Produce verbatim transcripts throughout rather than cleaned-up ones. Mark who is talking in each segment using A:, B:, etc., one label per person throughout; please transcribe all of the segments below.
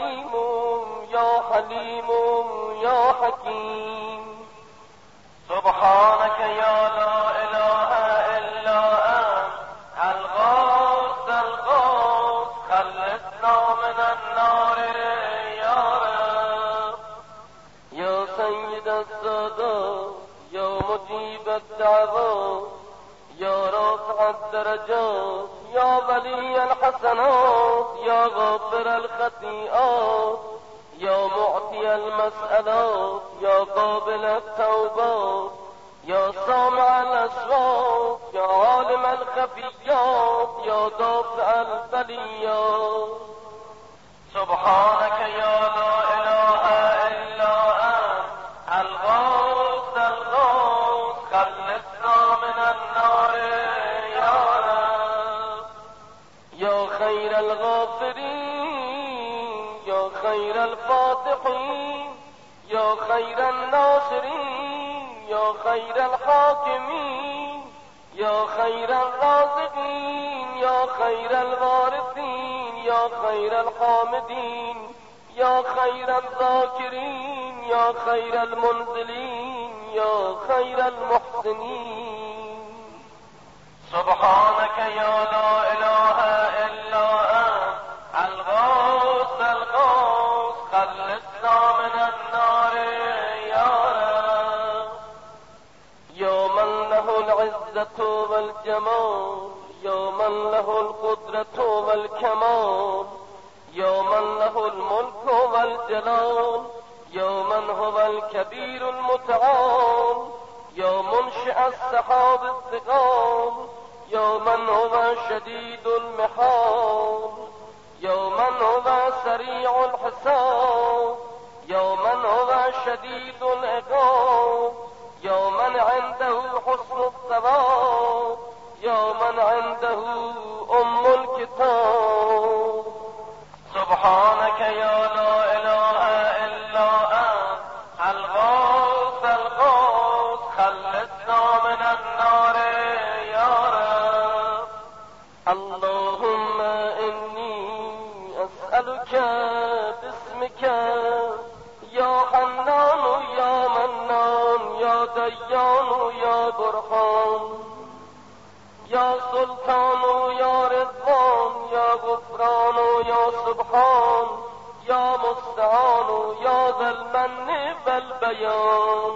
A: علیم یا حلیم یا حکیم. سبحانك يا لا إله إلا أنت الغوث الغوث خلصنا من النار يا رب. يا سيد السادات يا مجيب الدعوات يا رافع الدرجات يا ولي الحسنات يا غافر الخطيئات يا معطي المسألات يا قابل التوبات يا سامع الأصوات يا عالم الخفيات يا دافع البليات. سبحانك يا لا إله إلا أنت الغوث الغوث خلصنا من النار يا رب. يا خير الغافرين يا خير الفاتحين يا خير الناصرين يا خير الحاكمين يا خير الرازقين يا خير الوارثين يا خير الحامدين يا خير الذاكرين يا خير المنزلين يا خير المحسنين. سبحانك يا لا إله إلا أنت الغوث الغوث خلصنا من النار يا رب. يا من له العزة والجمال يا من له القدرة والكمال يا من له الملك والجلال يا من هو الكبير المتعال يا منشئ السحاب الثقال يا من هو شديد المحال يا من هو سريع الحساب يا من هو شديد العقاب يا من عنده حسن الثواب يا من عنده أم الكتاب. سبحانك يا لا إله إلا أنت الغوث الغوث خلصنا من النار يا رب. اللهم إني أسألك باسمك يا حنان يا منان يا ديان يا برهان يا سلطان يا رضوان يا غفران يا سبحان يا مستعان يا ذا المن والبيان.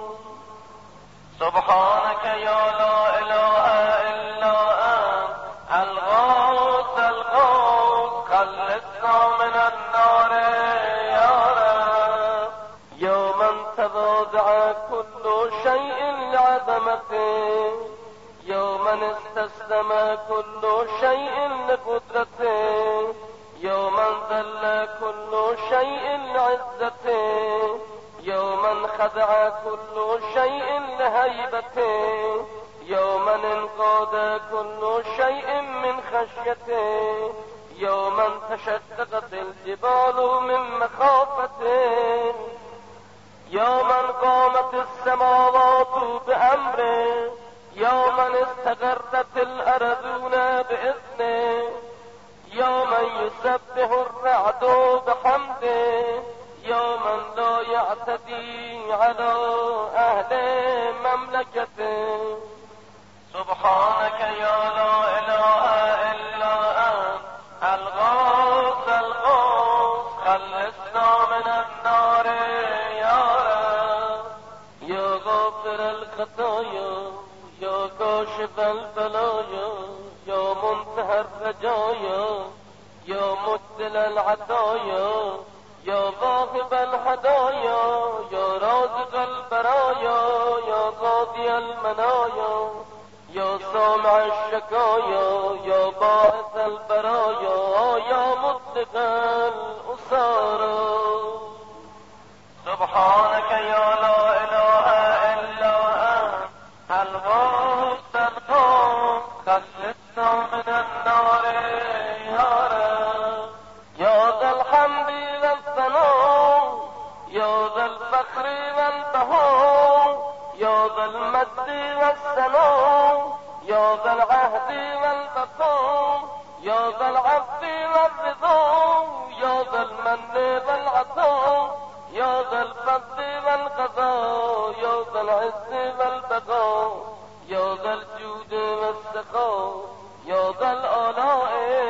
A: سبحانك يا لا إله إلا أنت الغوث الغوث خلصنا من النار يا رب. يا من تواضع كل شيء لعظمته يا من استسلم كل شيء لقدرته يا من ذل كل شيء لعزته يا من خضع كل شيء لهيبته يا من انقاد كل شيء من خشيته يا من تشققت الجبال من مخافته يا من قامت السماوات بأمره يا من استقرت الأرضون بإذنه يا من يسبح الرعد بحمده يا من لا يعتدي على أهل مملكته. سبحانك يا لا إله إلا أنت الغوث الغوث خلصنا من النار يا رب. يا غافر الخطايا يا كاشف البلايا يا منتهى الرجايا يا مبدل العطايا يا واهب الهدايا يا رازق البرايا يا قاضي المنايا يا سامع الشكايا يا باعث البرايا يا مطلق الأسارى. سبحانك يا لا إله إلا أنت الغوث الغوث خلصنا من النار يا رب. يا ذا الحمد والثناء يا ذا الفخر والبهاء يا ذا المجد والثناء يا ذا العهد والبقاء يا ذا العفو والرضا يا ذا المن والعطاء الفضل والقضاء يا ذا العز والبقاء يا ذا الجود والسخاء يا ذا الآلاء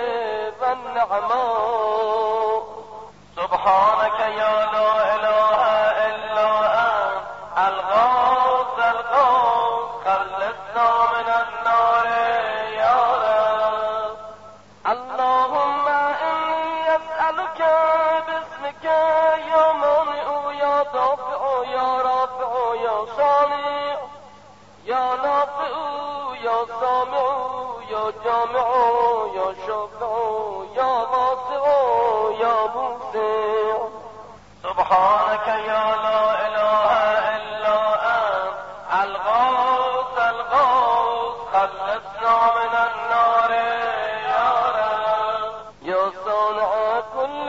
A: والنعماء سبحانك يا لا إله إلا أنت الغوث الغوث خلصنا من النار يا رب اللهم إني أسألك باسمك يا مانع يا دافع يا رافع يا صانع يا نافع يا سامع يا جامع يا شافع يا واسع يا موسع سبحانك يا لا إله إلا أنت الغوث الغوث خلصنا من النار يا رب يا صانع كل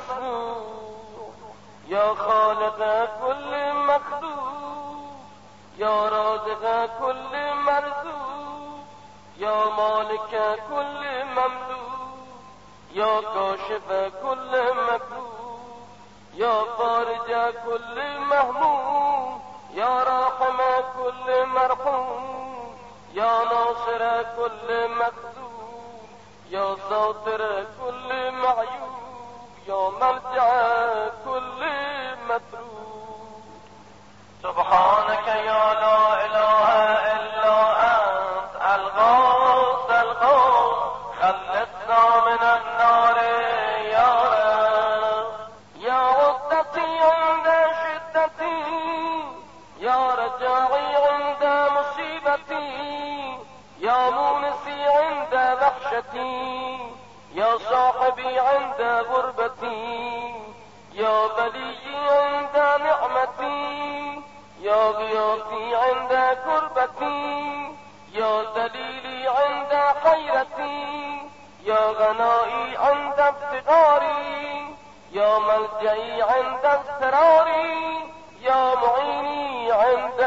A: مصنوع يا خالق كل مخلوق يا رازق كل مرزوق يا مالك كل مملوك يا كاشف كل مكروه يا فارج كل مهموم يا راحم كل مرحوم يا ناصر كل مخذول يا ساتر كل معيوب يا ملجأ كل مطلوب سبحانك يا لا إله إلا أنت الغوث الغوث خلصنا من النار يا رب يا عدتي عند شدتي يا رجاعي عند مصيبتي يا مونسي عند وحشتي يا صاحبي عند غربتي يا بليي عند نعمتي يا غياثي عند كربتي يا دليلي عند حيرتي يا غنائي عند افتقاري يا ملجئي عند اضطراري يا معيني عند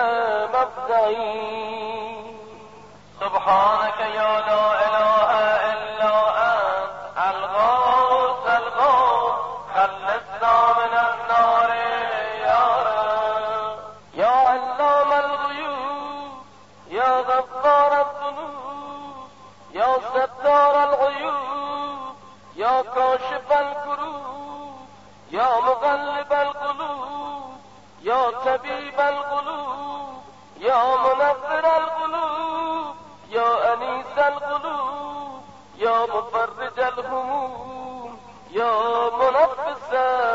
A: مفزعي سبحانك يا لا إله إلا أنت الغوث الغوث خلصنا من النار يا رب يا علام الغيوب يا غفار الذنوب يا ستار العيوب يا كاشف الكروب يا مغلب القلوب يا طبيب القلوب يا منفر القلوب يا أنيس القلوب يا مفرج الهموم يا منفس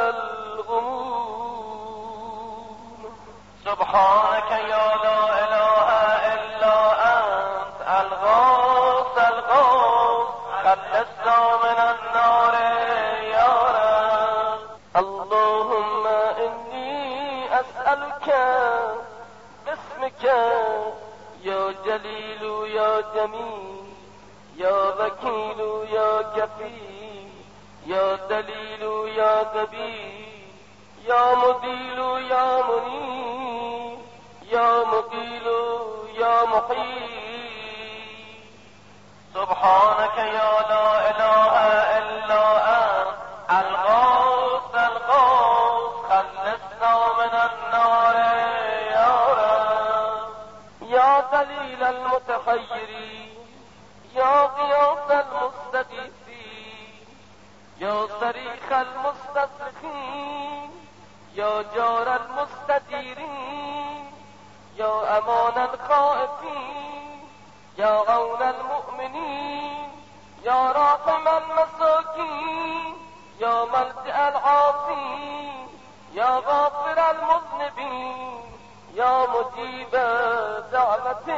A: الغموم سبحانك يا لا إله إلا أنت الغوث الغوث خلصنا من النار يا رب اللهم إني أسألك باسمك يا جليل يا جميل يا وكيل يا كفيل يا دليل يا دبير يا مديل يا منير يا مقيل يا محيي سبحانك يا لا إله إلا أنت الغوث الغوث خلصنا من النار يا رب يا دليل المتحيرين يا غياث المستغيثين يا صريخ المستصرخين يا جار المستجيرين يا أمان الخائفين يا عون المؤمنين يا راحم المساكين يا ملجأ العاصين يا غافر المذنبين يا مجيب دعوة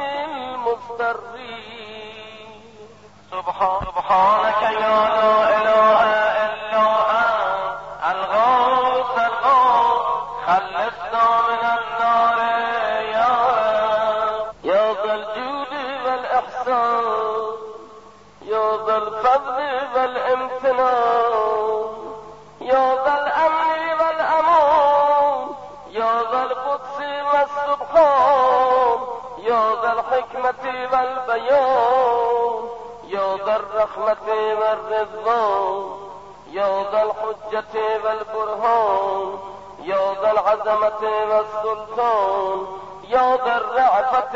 A: المضطرين سبحان سبحانك يا لا إله إلا أنت الغوث الغوث خلصنا من النار يا رب يا ذا الجود والإحسان يا ذا الفضل والامتنان يا ذا الأمن والأمان يا ذا القدس والسبحان يا ذا الحكمة والبيان يا ذا الرحمة والرضوان يا ذا الحجة والبرهان يا ذا ذا العظمة والسلطان يا ذا الرأفة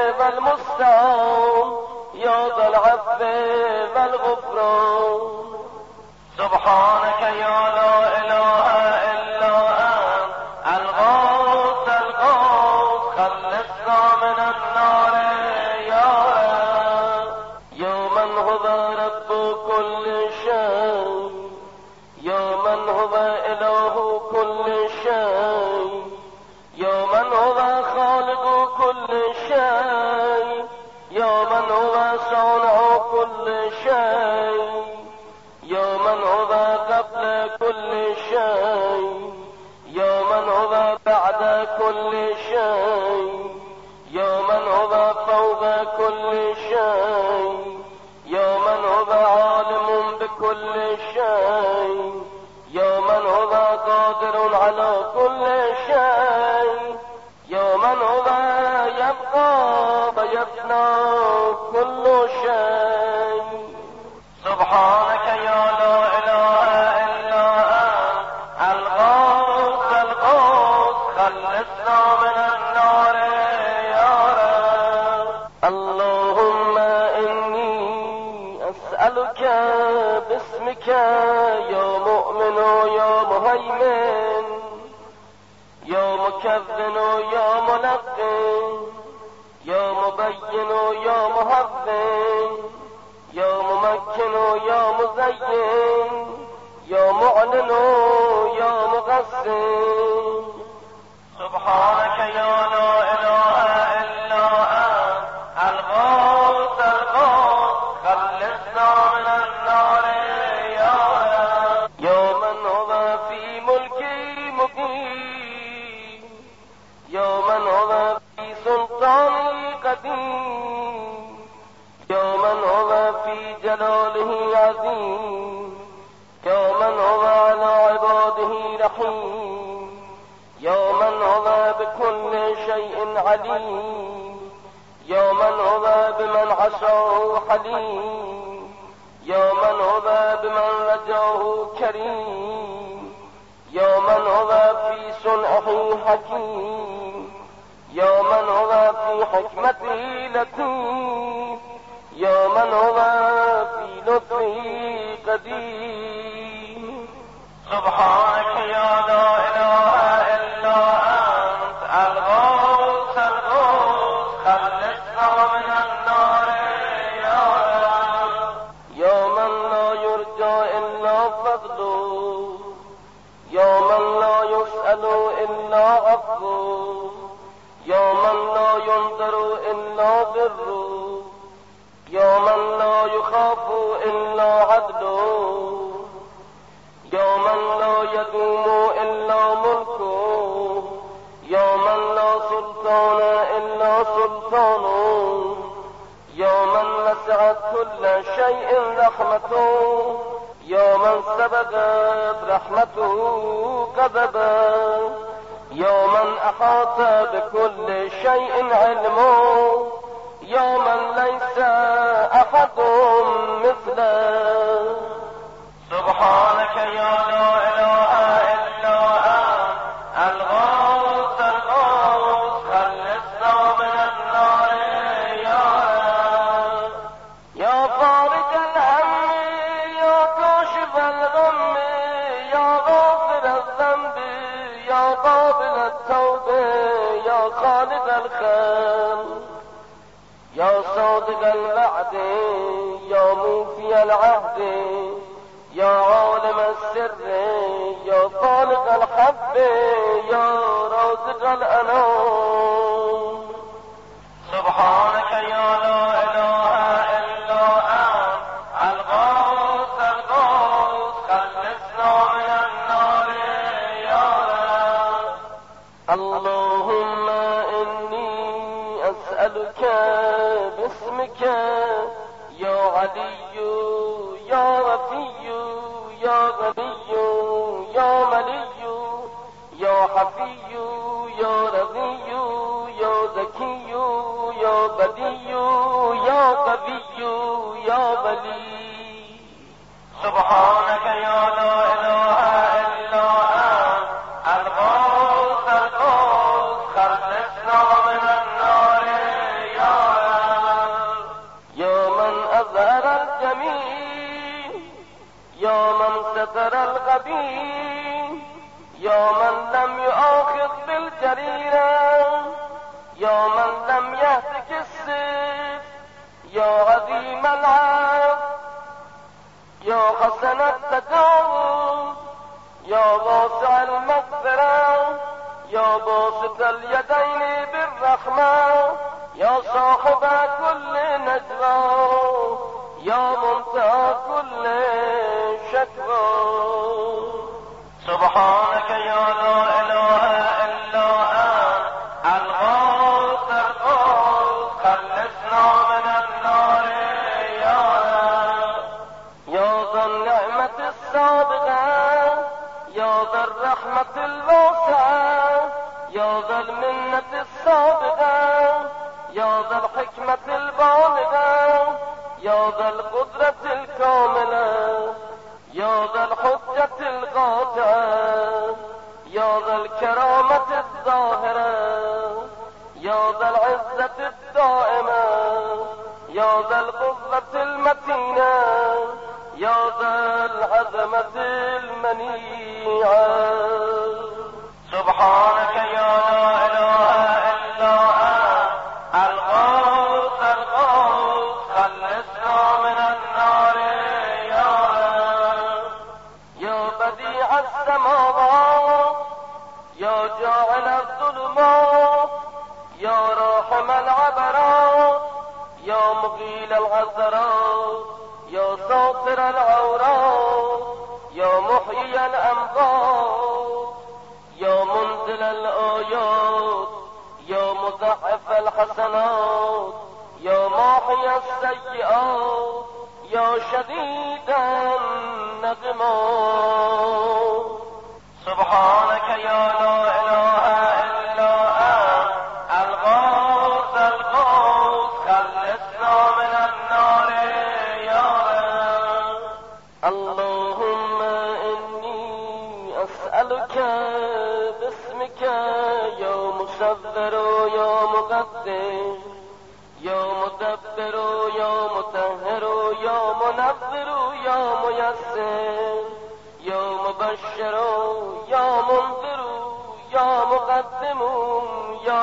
A: والمستعان يا ذا العفو والغفران سبحانك يا لا إله إلا أنت الغوث الغوث خلصنا من النار يا رب يا من هو رب كل شيء يا من هو إله كل شيء يا من هو خالق كل شيء يا من هو صانع كل شيء يا من هو قبل كل شيء يا من هو بعد كل شيء يا من هو فوق كل شيء يا من هو عالم بكل شيء يا من هو قادر على كل شيء يا من هو يبقى ويفنى كل شيء سبحانك يا لا إله إلا أنت الغوث الغوث خلصنا من النار يا رب اللهم إني أسألك باسمك يا مؤمن يا مهيمن يا مكذن يا منقن يا مبين يا مهذن يا ممكن يا مزين يا معلن يا مغسن سبحانك يا لا إله إلا أنت الغوث الغوث خلصنا من النار يا رب يا من هو في ملكي مقيم يا من هو في سلطاني قديم يا من هو في جلاله عظيم يا من هو على عباده رحيم يا من هو بكل شيء عليم يا من هو بمن عصاه حليم يا من هو بمن رجاه كريم يا من هو في صنعه حكيم يا من هو في حكمته لطيف يا من هو في لطفه قدير سبحانك يا لا إله إلا أنت الغوث الغوث خلصنا من النار يا رب يا من لا يرجى إلا فضله يا من لا يسأل إلا عفوه يا من لا ينظر إلا بره يا من لا يخاف إلا عدله يا من لا يدوم إلا ملكه يا من لا سلطان إلا سلطانه يا من وسعت كل شيء رحمته يا من سبقت رحمته غضبا يا من أحاط بكل شيء علمه يا من ليس أحد مثله سبحانك يا لا إله إلا أنت الغوث الغوث خلصنا من النار يا رب يا فارج الهم يا كاشف الغم يا غافر الذنب يا قابل التوبة يا خالق الخير يا صادق الوعد يا موفي العهد يا عالم السر يا خالق الحب يا رازق الأنام سبحانك يا لا إله إلا أنت الغوث الغوث خلصنا من النار يا رب اللهم إني أسألك باسمك يا علي يا وفي يا غني يا ملي يا حفي يا رضي يا ذكي يا بدي يا قوي يا ولي سبحانك يا لا إله إلا أنت الغوث الغبي يا من لم يؤاخذ بالجريرة يا من لم يهتك السيف يا عظيم العرض يا حسن التجاوز يا واسع المغفرة يا باسط اليدين بالرحمة يا صاحب كل نجوى يا منتهى كل شكوى سبحانك يا لا إله إلا أنت الغوث الغوث خلصنا من النار يا رب يا ذا النعمة السابقة يا ذا الرحمة الواسعة يا ذا المنة السابقة يا ذا الحكمة البالغة يا ذا القدرة الكاملة يا ذا الحجة القاطعة يا ذا الكرامة الظاهرة يا ذا العزة الدائمة يا ذا القوة المتينة يا ذا العظمة المنيعة سبحانك يا لا إله إلا أنت الغوث الغوث خلصنا من النار يا رب يا بديع السماوات يا جاعل الظلمات يا راحم العبرات يا مقيل العثرات يا ساطر العورات يا محيي الأموات يا منزل الآيات يا مضاعف الحسنات يا ماحي السيئات يا شديد النقمات سبحانك يا لا إله إلا أنت الغوث الغوث خلصنا من النار يا رب اللهم إني أسألك باسمك يا مصبر يا مقدس يا مدبر يا مطهر يا منور يا ميسر يا مبشر يا منذر يا مقدم يا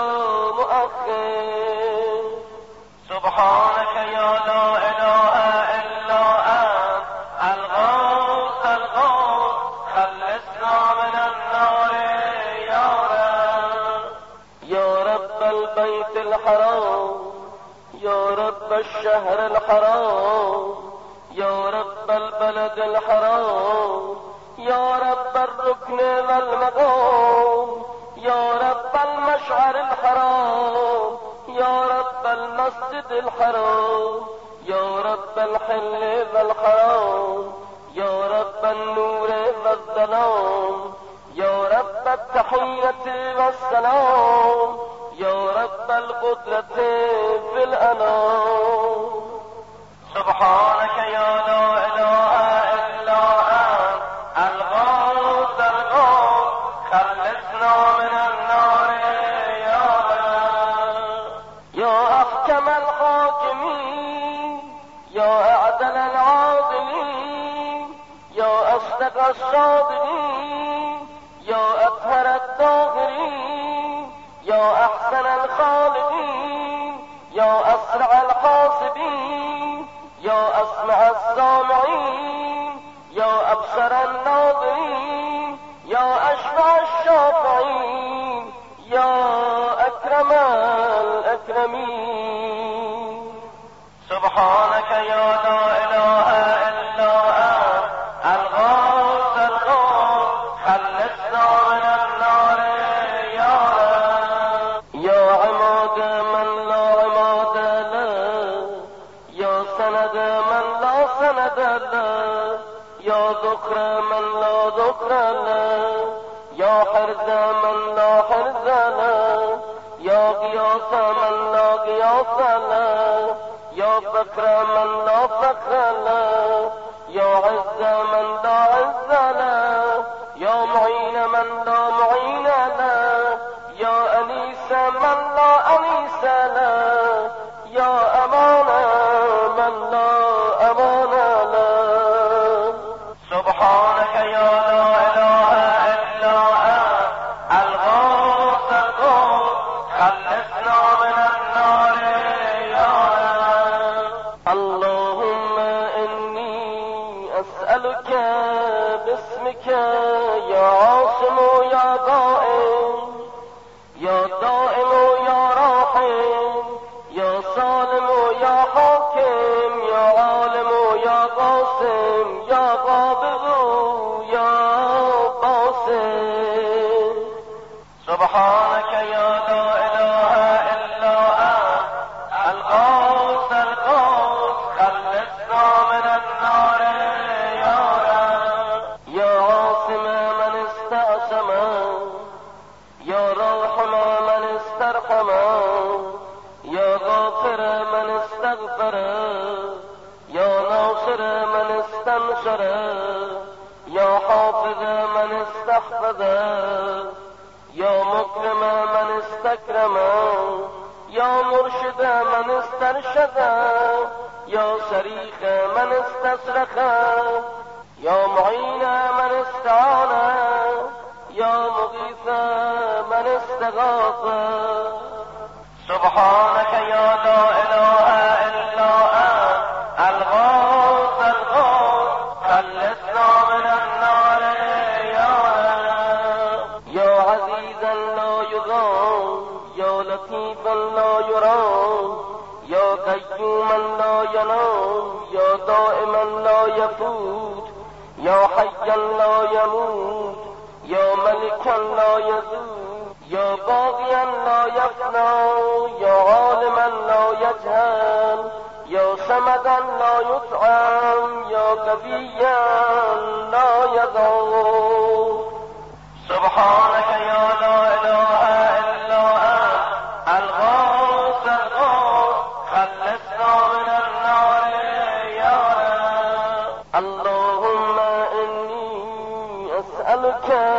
A: مؤخر سبحانك يا لا إله إلا أنت الغوث الغوث خلصنا من النار يا رب يا رب البيت الحرام يا رب الشهر الحرام يا رب البلد الحرام يا رب الركن والمقام يا رب المشعر الحرام يا رب المسجد الحرام يا رب الحل والحرام يا رب النور والظلام يا رب التحية والسلام يا رب القدرة في الأنام سبحانك يا لا إله إلا أنت الغوث الغوث خلصنا من النار يا رب يا أحكم الحاكمين يا أعدل العادلين يا أصدق الصادقين يا أطهر الطاهرين يا أحسن الخالقين يا أسرع الحاسبين يا أسمع السامعين يا أبصر الناظرين يا أشفع الشافعين يا أكرم الأكرمين سبحانك يا لا إله إلا أنت الغوث الغوث خلصنا من النار يا رب يا عماد من لا عماد له يا سند من لا سند له يا ذكر من لا ذكر له يا حرز من لا حرز له يا غياث من لا غياث له يا فخر من لا فخر له يا عز من لا عز له يا معين من لا معين له يا أنيس من لا أنيس له يا أمان من لا أمان له سبحانك يا لا قائم یا دائم و یا راحم یا سالم و یا حاکم یا عالم و یا قاسم یا قابض و یا باسم سبحانك يا لا إله إلا أنت الغوث الغوث خلصنا من النار يا رب يا عاصم من استعصم يا راحم من استرحم يا غافر من استغفر يا ناصر من استنصر يا حافظ من استحفظ يا مكرم من استكرم يا مرشد من استرشد يا صريخ من استصرخ يا معين من استعان يا مغيث من استغاث سبحانك يا لا إله إلا أنت الغوث الغوث خلصنا من النار يا رب يا عزيزا لا يضام يا لطيفا لا يرام يا قيوما لا ينام يا دائما لا يفوت يا حيا لا يموت يا ملكا لا يزول يا باغيا لا يفنى يا عالما لا يجهل يا صمدا لا يطعم يا قويا لا يضعف سبحانك يا لا إله إلا أنت الغوث الغوث خلصنا من النار يا رب اللهم إني أسألك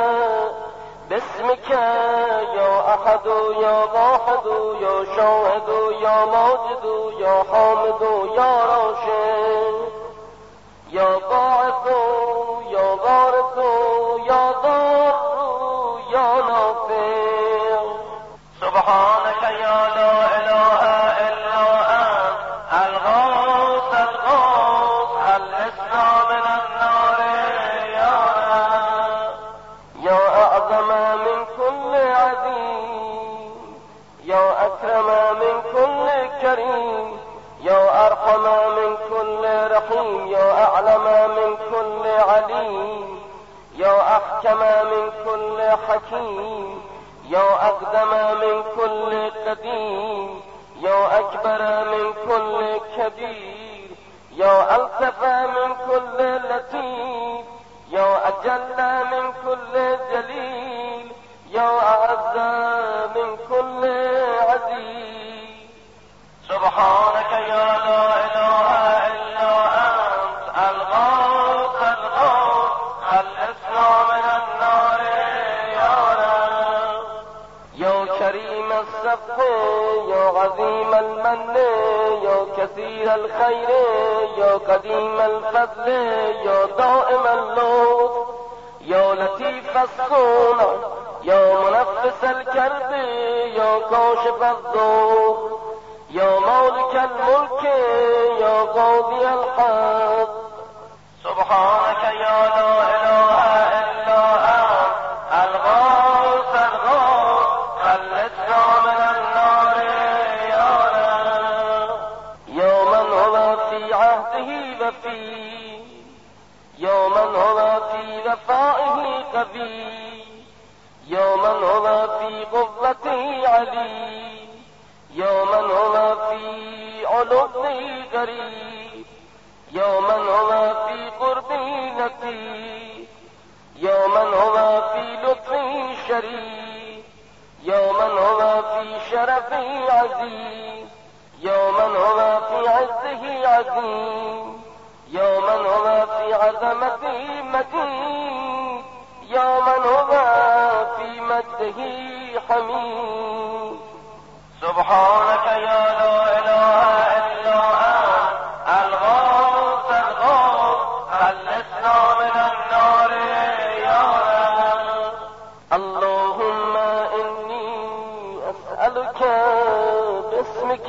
A: باسمك يا أحد يا واحد يا شاهد يا ماجد يا حامد يا راشد يا باعث يا بارث يا ضار يا نافع سبحانك يا لا إله إلا أنت الغوث الغوث خلصنا من النار يا رب يا أعظم من كل عظيم يا أكرم من كل كريم يا أرحم من كل رحيم يا أعلم من كل عليم يا أحكم من كل حكيم يا أقدم من كل قديم يا أكبر من كل كبير يا ألطف من كل لطيف يا أجل من كل جليل يا أعز من كل عزيز سبحانك يا لا إله إلا أنت الغوث الغوث خلصنا من النار يا رب يا كريم الصف يا عظيم المن يا كثير الخير يا قديم الفضل يا دائم اللطف يا لطيف الصنع يا منفس الكرب يا كاشف الضر يا مالك الملك يا قاضي الحق سبحانك يا لا إله إلا أنت الغوث الغوث خلصنا من النار يا رب يا من هو في عهده وفي يا من هو في وفائه قوي يا من هو في قوته علي يا من هو في علوه غريب يا من هو في قربه لطيف يا من هو في لطفه شريف يا من هو في شرفه عزيز يا من هو في عزه عظيم يا من هو في عظمته مجيد يا من هو في مجده حميد سبحانك يا لا إله إلا أنت الغوث الغوث خلصنا من النار يا رب اللهم إني أسألك باسمك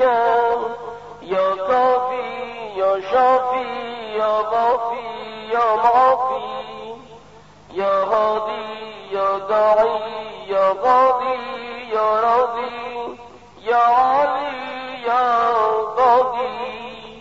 A: يا كافي يا شافي يا ضافي يا معافي يا هادي يا داعي یا قاضی یا راضی یا علی یا قاضی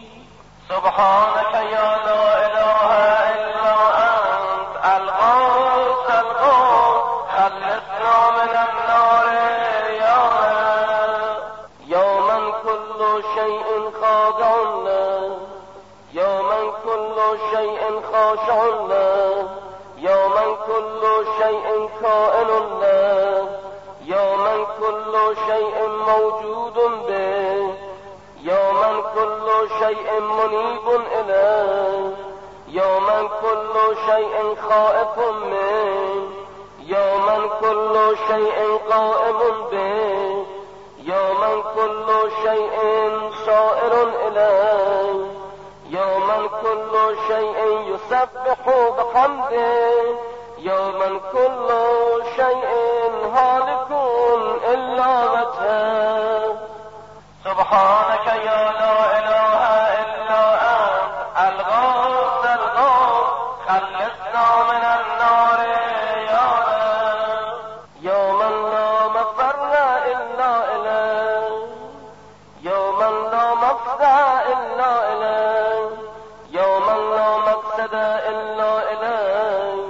A: سبحانك یا لا اله الا انت الغوث الغوث خلصنا من النار یا رب یا من كل شيء خاضع له یا من كل شيء خاشع له یا من كل شيء كائن له یا من كل شيء موجود به یا من كل شيء منيب إليه یا من كل شيء خائف منه یا من كل شيء قائم به یا من كل شيء سائر إليه یا من كل شيء يسبح بحمده یا من كل شيء هالك إلا وجهه سبحانك يا لا إله إلا أنت الغوث الغوث خلصنا من النار يا رب يا من لا مفر إلا إليه يا من لا مفزع إلا إليه يا من لا مقصد إلا إليه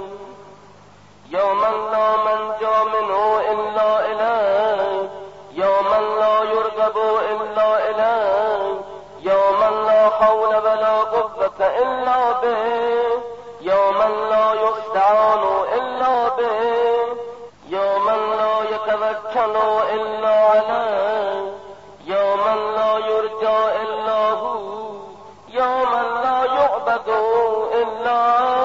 A: يا من لا منجى منه إلا إليه يا من لا يرغب إلا إليه يا من لا حول ولا قوة إلا به يا من لا يستعان إلا به يا من لا يتوكل إلا عليه يا من لا يرجى إلا هو يا من لا يعبد إلا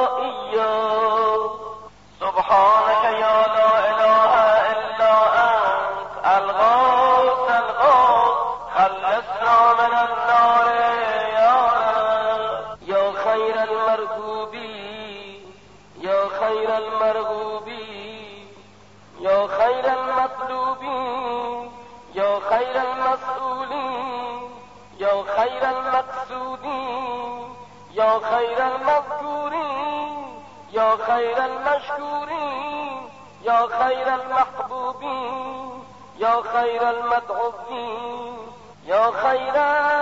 A: إياه سبحانك يا لا إله إلا أنت الغوث الغوث خلصنا من النار يا رب يا خير المرغوبين يا خير المرغوبين يا خير المطلوبين يا خير المسؤولين يا خير المقصودين يا خير المذكورين يا خير المشكورين يا خير المحبوبين يا خير المدعوين يا خير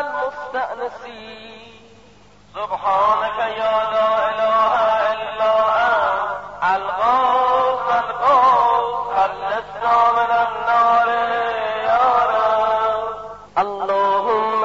A: المستأنسين سبحانك يا لا إله إلا أنت الغوث الغوث خلصنا من النار يا رب اللهم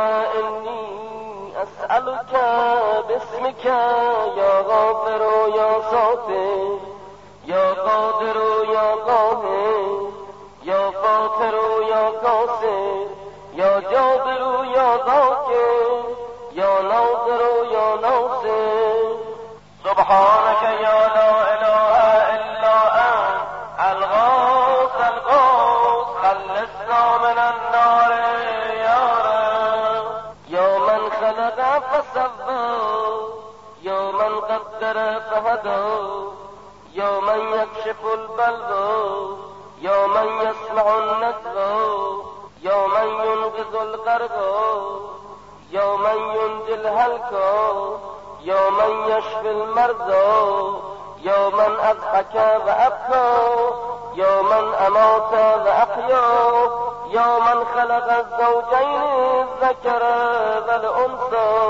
A: إني أسألك باسمك يا غافر يا ساتر يا قادر يا قاهر يا فاطر يا قاصر يا جابر يا ذاكر يا ناظر يا ناصر سبحانك يا لا إله إلا أنت الغوث الغوث خلصنا من النار يا رب يا من خلق فسوى يا من قدر فهدى يا من يكشف البلوى يا من يسمع النجوى يا من ينقذ الغرقى يا من ينجي الهلكى يا من يشفي المرضى يا من أضحك وأبكى يا من أمات وأحيا يا من خلق الزوجين الذكر والأنثى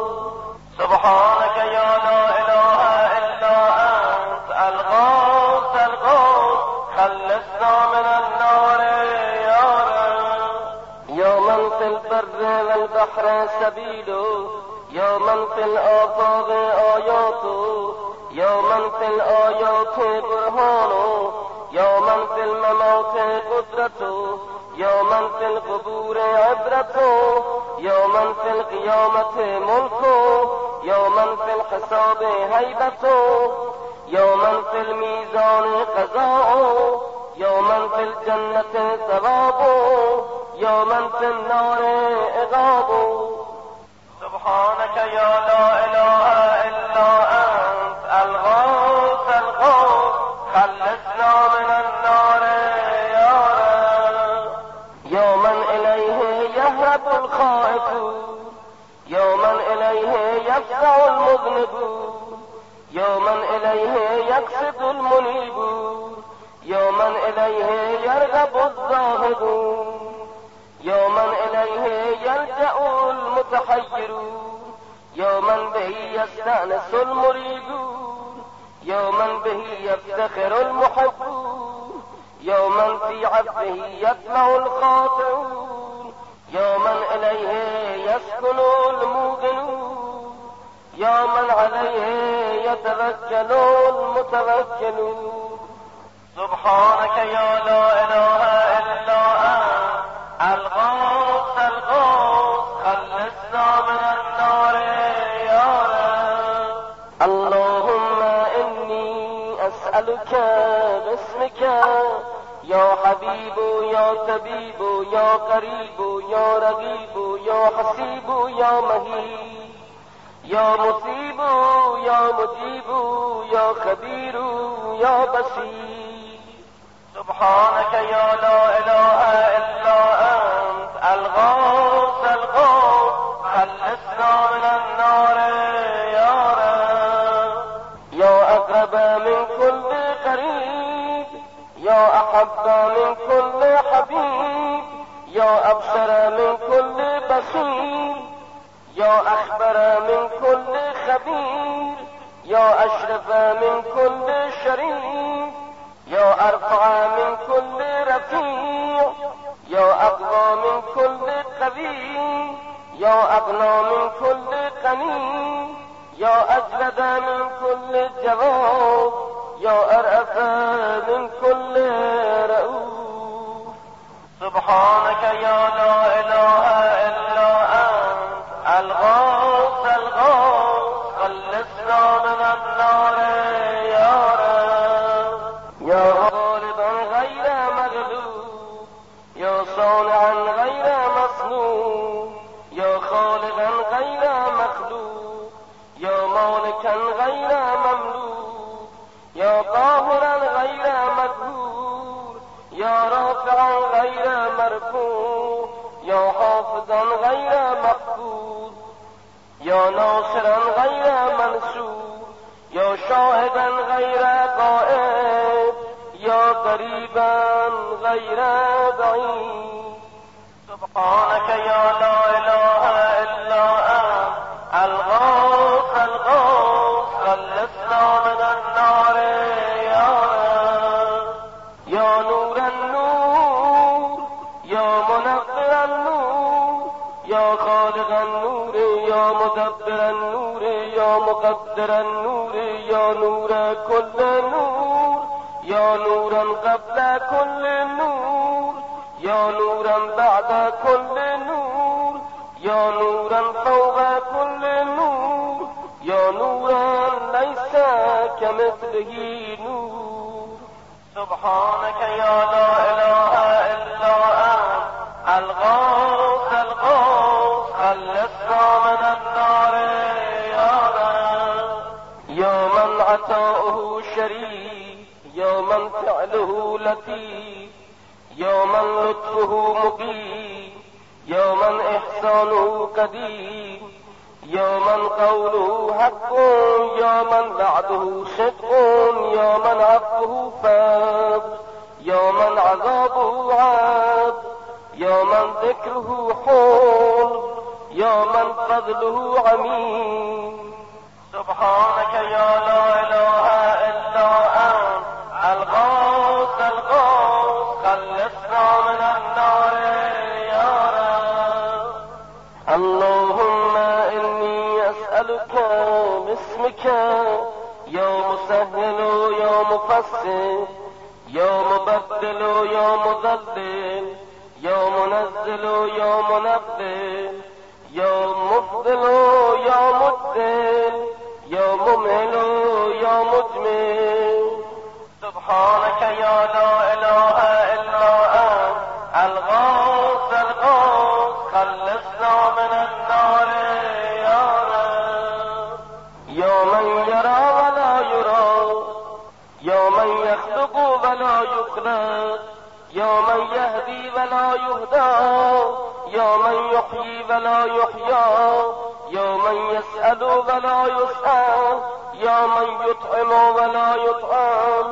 A: سبحانك يا لا إله إلا أنت الغوث الغوث خلصنا من النار يا رب يا من في البر والبحر سبيله يا من في الآفاق آياته يا من في الآيات برهانه يا من في الممات قدرته يا من في القبور عبرته يا من في القيامة ملكه يا من في الحساب هيبته يا من في الميزان قضاؤه يا من في الجنة ثوابه يا من في النار عقابه سبحانك يا لا إله إلا أنت الغوث الغوث خلصنا من النار يا رب يا من إليه يهرب الخائفون يا من إليه يفزع المذنبون يا من إليه يقصد المنيبون يا من إليه يرغب الزاهدون يا من إليه يلجأ المتحيرون يا من به يستأنس المريدون يا من به يفتخر المحبون يا من في عبده يطمع الخاطئون يا من إليه يسكن الموقنون يا من عليه يتوكل المتوكلون سبحانك يا لا إله إلا أنت الغوث الغوث خلصنا من النار يا رب. اللهم إني أسألك باسمك يا حبيب يا طبيب يا قريب يا رقيب يا حسيب يا مهيب يا مصيب يا مجيب يا خبير يا بصير. سبحانك يا لا إله إلا أنت الغوث الغوث خلصنا من النار يا رب. يا أقرب من كل قريب يا أحب من كل حبيب يا أبصر من كل بصير يا أخبر من كل خبير يا أشرف من كل شريف يا أرفع من كل رفيع يا أقوى من كل قوي يا أغنى من كل غني يا أجلد من كل جواد يا أرأف من كل رؤوف. سبحانك يا لا إله إلا أنت الغوث الغوث خلصنا من النار يا رب. يا غالبا غير مغلوب يا صانعا غير مصنوع يا خالقا غير مخلوق يا مالكا غير مملوك يا قاهرا غير مقهور يا رافعا غير مرفوع يا حافظا غير محفوظ يا ناصرا غير منصور يا شاهدا غير غائب يا قريبا غير بعيد. سبحانك يا لا إله إلا أنت الغوث الغوث خلصنا من النار يا رب. يا نور النور يا منور النور يا خالق النور يا مدبر النور يا مقدر النور يا نور كل نور يا نورا قبل كل نور يا نورا بعد كل نور يا نورا فوق كل نور يا نورا ليس كمثله نور. سبحانك يا لا إله إلا أنت الغوث الغوث خلصنا من النار يا رب. يا من عطاؤه شريف يا من فعله لطيف يا من لطفه مقيم يا من إحسانه قديم يا من قوله حق يا من بعده صدق يا من عفوه فاض يا من عذابه عاد يا من ذكره حول يا من فضله عميم. سبحانك يا لا إله إلا أنت الغوث الغوث خلصنا من النار يا رب. اللهم إني أسألك باسمك يا مسهل يا مفسر يا مبدل يا مذلل يا منزل يا منبل يا مفضل يا مدل يا ممهل يا مجمل. سبحانك يا لا إله إلا أنت الغوث الغوث خلصنا من النار يا رب. يا من يرى ولا يرى يا من يخلق ولا يخلق يا من يهدي ولا يهدى يا من يحيي ولا يحيى يا من يسأل ولا يسأل يا من يطعم ولا يطعم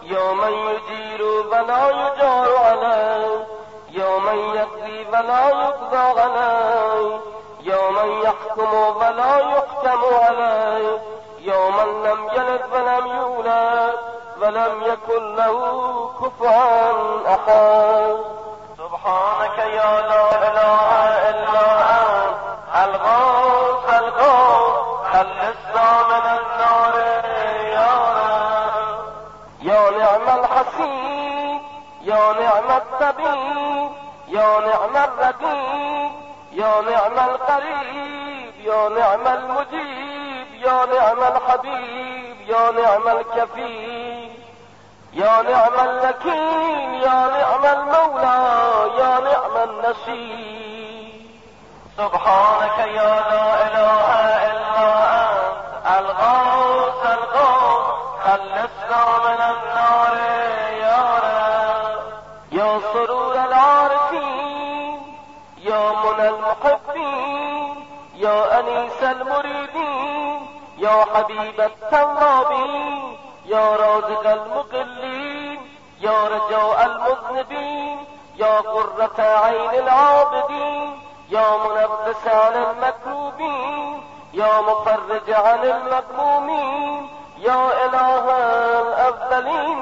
A: يا من يجير ولا يجار عليه، يا من يقضي ولا يقضى عليه، يا من يحكم ولا يحكم عليه، يا من لم يلد ولم يولد ولم يكن له كفوا أحد. سبحانك يا لا إله إلا أنت الغوث الغوث خلصنا من النار يا رب. يا نعم الحسيب، يا نعم الطبيب، يا نعم الرقيب، يا نعم القريب، يا نعم المجيب، يا نعم الحبيب، يا نعم الكفيل، يا نعم الوكيل، يا نعم المولى، يا نعم النصير. سبحانك يا لا إله إلا أنت الغوث الغوث خلصنا من النار يا رب. يا سرور العارفين، يا منى المحبين، يا أنيس المريدين، يا حبيب التوابين، يا رازق المقلين، يا رجاء المذنبين، يا قرة عين العابدين، يا منفس عن المكروبين، يا مفرج عن المغمومين، يا إله الأولين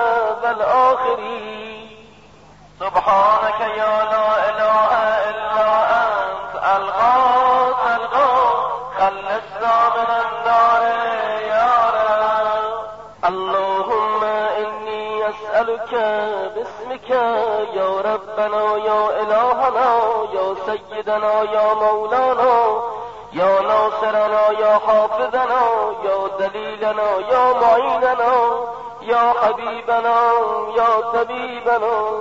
A: والآخرين. سبحانك يا لا إله إلا أنت الغوث الغوث خلصنا من النار يا رب. اللهم إني أسألك باسمك يا ربنا يا إلهنا يا سيدنا يا مولانا يا ناصرنا يا حافظنا يا دليلنا يا معيننا يا حبيبنا يا طبيبنا.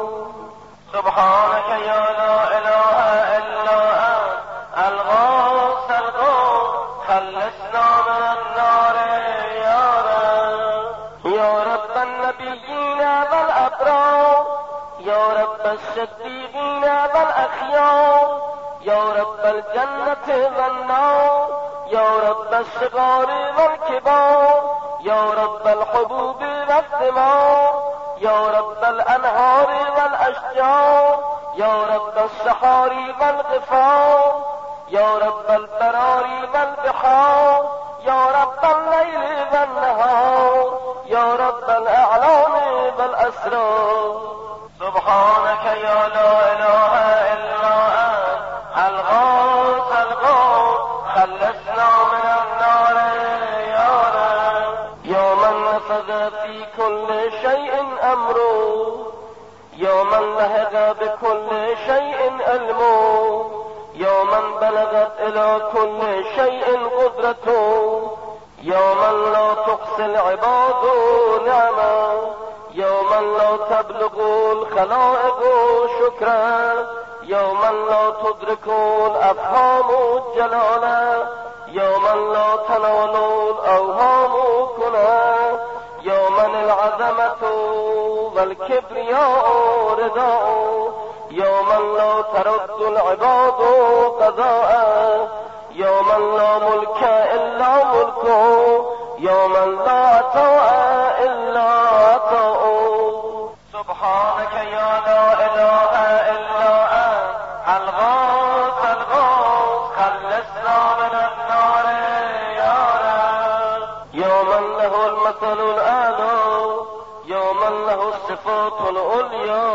A: سبحانك يا لا إله إلا أنت الغوث الغوث خلصنا من النار يا رب. يا رب النبيين والأبرار، يا رب الصديقين والأخيار، يا رب الجنة والنار، يا رب الصغار والكبار، يا رب الحبوب والثمار، يا رب الأنهار والأشجار، يا رب الصحاري والغفار، يا رب البراري والبحار، يا رب الليل والنهار، يا رب الأعلام والأسرار. سبحانك يا لا إله إلا أنت الغوث الغوث خلصنا من النار يا رب. يا من نفذ في كل شيء أمره، يا من لهج بكل شيء علمه، يا من بلغت إلى كل شيء قدرته، يا من لا تحصي العباد نعمه، يا من لا تبلغ الخلائق شكرا، يا من لا تدرك الأفهام جلالا، يا من لا تنال الأوهام كنا، يا من العظمة والكبرياء رداء، يا من لا ترد العباد قضاء، يا من لا ملك إلا ملكه، يا من لا عطاء إلا عطاؤه. سبحانك يا لا إله إلا أنت الغوث الغوث خلصنا من النار يا رب. يا من له المثل الأعلى، يا من له الصفات العليا،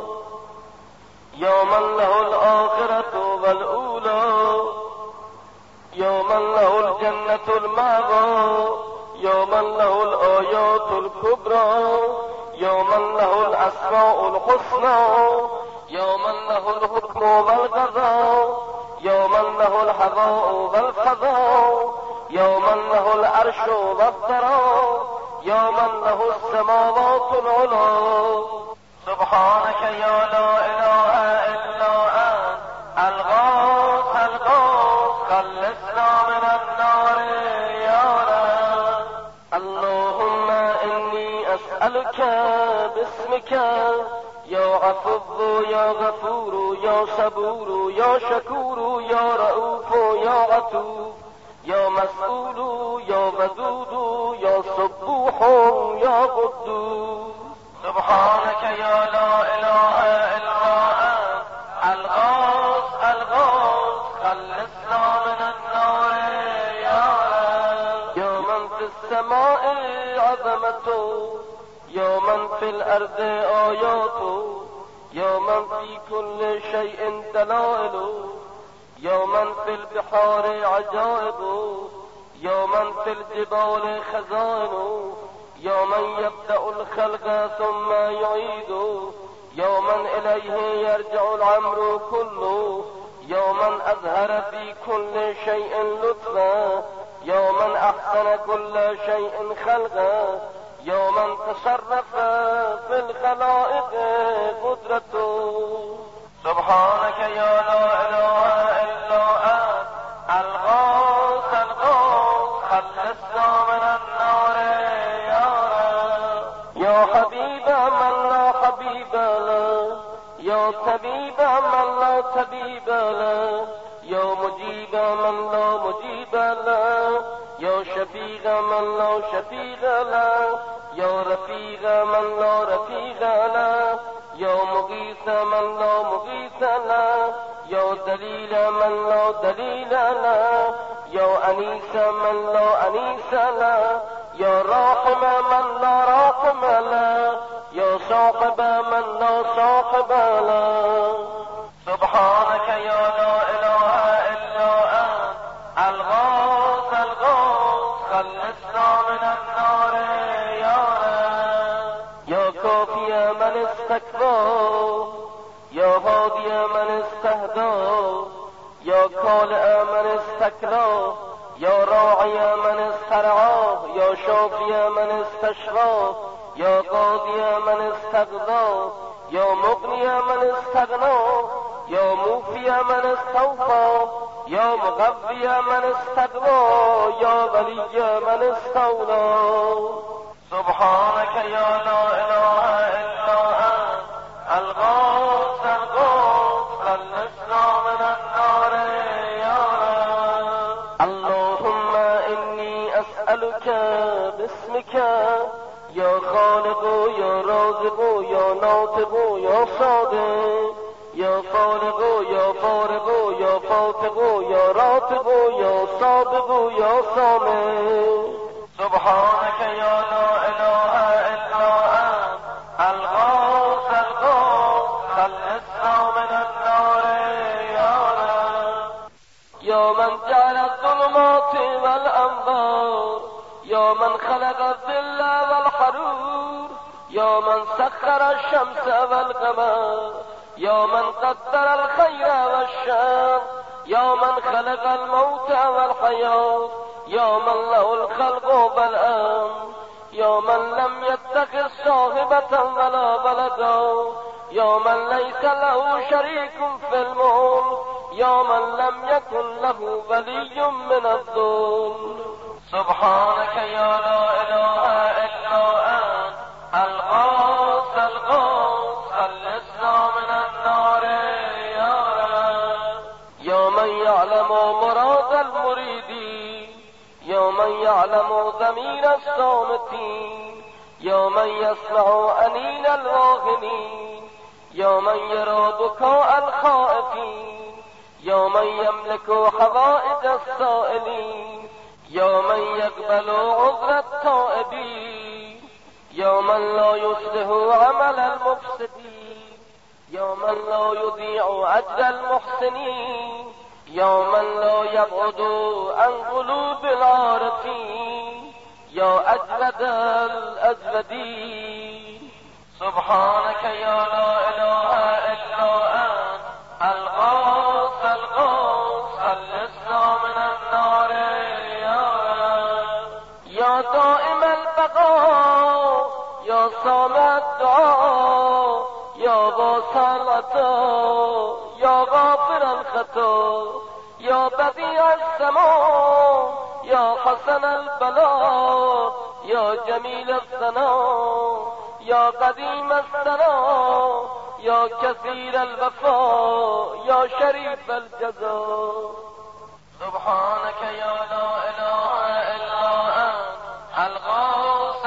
A: يا من له الآخرة والأولى، يا من له الجنة المأوى، يا من له الآيات الكبرى، يا من له الأسماء الحسنى، يا من له الحكم والقضاء، يا من له الحظاء والفضاء، يا من له العرش والثراء، يا من له السماوات العلى. سبحانك يا لا إله إلا أنت الغوث الغوث خلصنا من النار يا رب. اللهم إني أسألك باسمك يا عفو يا غفور يا صبور يا شكور يا رؤوف يا عطوف يا مسؤول يا ودود يا صبور
B: سبوح يا قدوس
A: سبحانك يا لا إله إلا أنت الغوث الغوث خلصنا من النار يا رب.
B: يا من في السماء عظمته، يا من في الأرض آياته، يا من في كل شيء دلائله، يا من في البحار عجائبه، يا من في الجبال خزائنه، يا من يبدأ الخلق ثم يعيده، يا من إليه يرجع الأمر كله، يا من أظهر في كل شيء لطفا، يا من أحسن كل شيء خلقا، يا من تصرف في الخلائق قدرته.
A: سبحانك يا لا إله إلا أنت الغوث الغوث خلصنا من النار يا رب.
B: يا حبيب من لا حبيب له، يا طبيب من لا طبيب له، يا مجيب من لا مجيب له، يا شفيع من لا شفيع له، يا رفيق من لا رفيق له، يا مغيث من لا مغيث له، يا دليل من لا دليل له، يا أنيس من لا أنيس له، يا راحم من لا راحم له، يا صاحب من لا صاحب له.
A: سبحانك يا لا إله إلا أنت الغوث الغوث خلصنا من النار يا رب.
B: يا كافي من استكبر، يا هادي من استهدى، يا كالئ من استكرى، يا راعي من استرعى، يا شافي من استشفى، يا قاضي من استغنى، يا مغني من استغنى، يا موفي من استوفى، يا مغوي من استغنى، يا ولي من استولى.
A: سبحانك يا لا إله إلا أنت الغوث الغوث خلصنا من النار يا رب.
B: اللهم إني أسألك باسمك يا خالق يا رازق يا ناطق يا صادق، يا فارق يا فارق يا فاتق يا راتق يا سابق يا سامع.
A: سبحانك يا لا إله إلا أنت الغوث الغوث خلصنا من النار يا رب.
B: يا من جعل الظلمات والأنوار، يا من خلق الظل والحرور، يا من سخر الشمس والقمر، يا من قدر الخير والشر، يا من خلق الموت والحياة، يا من له الخلق والأمر، يا من لم يتخذ صاحبة ولا ولدا، يا من ليس له شريك في الملك، يا من لم يكن له ولي من الذل.
A: سبحانك يا لا إله إلا أنت الغوث الغوث خلصنا من النار يا رب.
B: يا من يعلم مراد المريدين، يا من يعلم ضمير الصامتين، يا من يسمع أنين الواهنين، يا من يرى بكاء الخائفين، يا من يملك حوائج السائلين، يا من يقبل عذر التائبين، يا من لا يصلح عمل المفسدين، يا من لا يضيع أجر المحسنين، يا من لا يبعد عن قلوب العارفين، يا أجود الأجودين.
A: سبحانك يا لا إله إلا أنت الغوث الغوث خلصنا من النار يا رب.
B: يا دائم البقاء، يا سامع الدعاء، يا واسع العطاء، يا غافر الخطا، يا بديع السماء، يا حسن البلاء، يا جميل الثناء، يا قديم الثناء، يا كثير الوفاء، يا شريف الجزاء.
A: سبحانك يا لا إله إلا أنت الغوث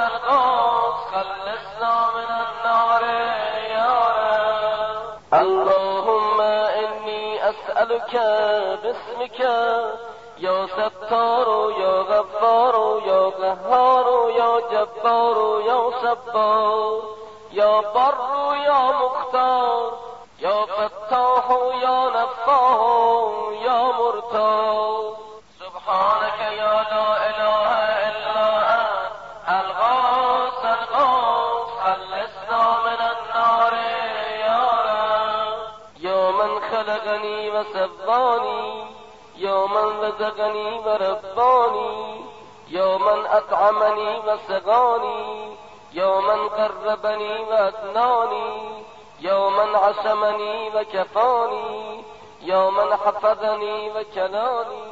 B: أسألك باسمك يا ستار يا غفار يا قهار يا جبار يا صبار يا بر يا مختار يا فتاح يا نفاح يا مرتاح سبحانك يا لا إله إلا أنت الغوث الغوث خلصنا من النار يا رب يا من خلقني وسواني يا من رزقني ورباني يا من أطعمني وسقاني يا من قربني وأدناني يا من عصمني وكفاني يا من حفظني وكلاني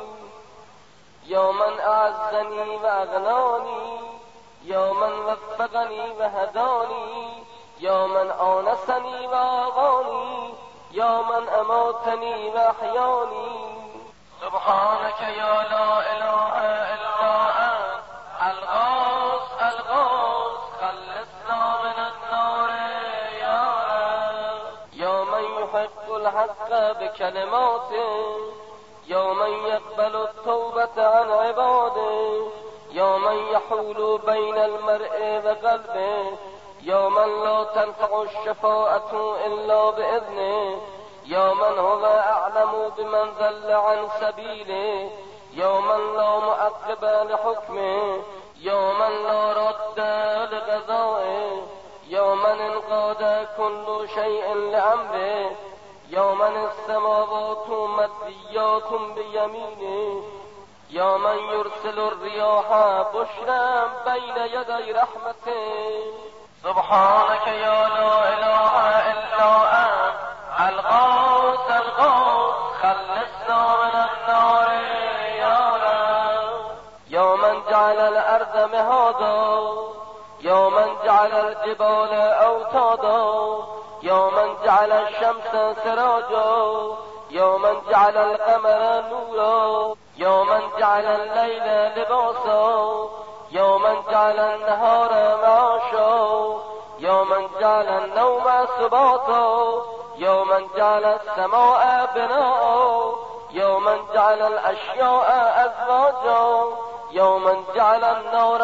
B: يا من أعزني وأغناني يا من وفقني وهداني يا من آنسني وآغاني يا من أماتني وأحياني سبحانك يا لا إله إلا أنت الغوث الغوث خلصنا من النار يا رب يا من يحق الحق بكلماته يا من يقبل التوبة عن عباده يا من يحول بين المرء وقلبه يا من لا تنفع الشفاعة إلا بإذنه يا من هو أعلم بمن ضل عن سبيله يا من لا معقب لحكمه يا من لا رد لقضائه يا من انقاد كل شيء لأمره يا من السماوات مطويات بيمينه يا من يرسل الرياح بشرا بين يدي رحمته سبحانك يا لا إله إلا أنت الغوث الغوث خلصنا من النار يا رب يا من جعل الأرض مهادا يا من جعل الجبال أوتادا يا من جعل الشمس سراجا يا من جعل القمر نورا يا من جعل الليل لباسا يا من جعل النهار معاشا يا من جعل النوم سباتا يا من جعل السماء بناء يا من جعل الأشياء أزواجا يا من جعل النار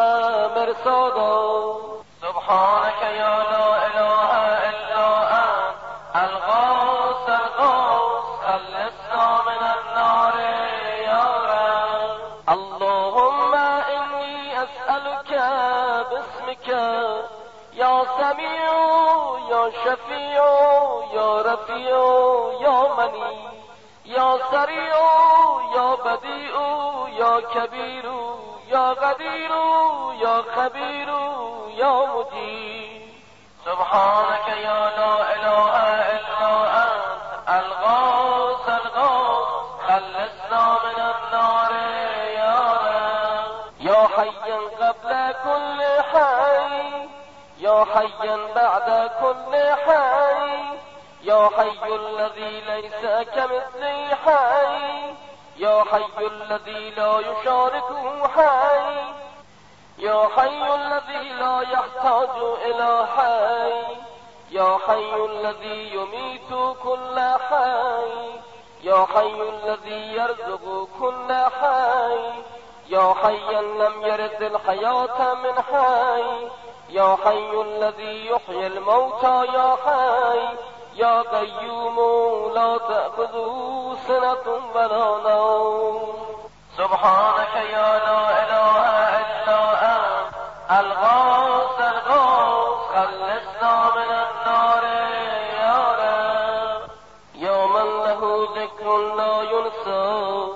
B: مرصادا سبحانك يا لا إله إلا أنت الغوث الغوث خلصنا من النار يا رب اللهم إني أسألك باسمك يا سميع يا شفيع يا رفيع يا مني يا سريع يا بديع يا كبير يا قدير يا خبير يا مجيب سبحانك يا لا إله إلا أنت الغوث الغوث خلصنا من النار يا رب يا حيا قبل كل حي يا حيا بعد كل حي يا حي الذي ليس كمثله حي يا حي الذي لا يشاركه حي يا حي الذي لا يحتاج إلى حي يا حي الذي يميت كل حي يا حي الذي يرزق كل حي يا حيا لم يرد الحياة من حي يا حي الذي يحيي الموتى يا حي يا قيوم لا تأخذه سنة ولا نوم سبحانك يا لا إله إلا أنت الغوث الغوث خلصنا من النار يا رب يا من له ذكر لا ينسى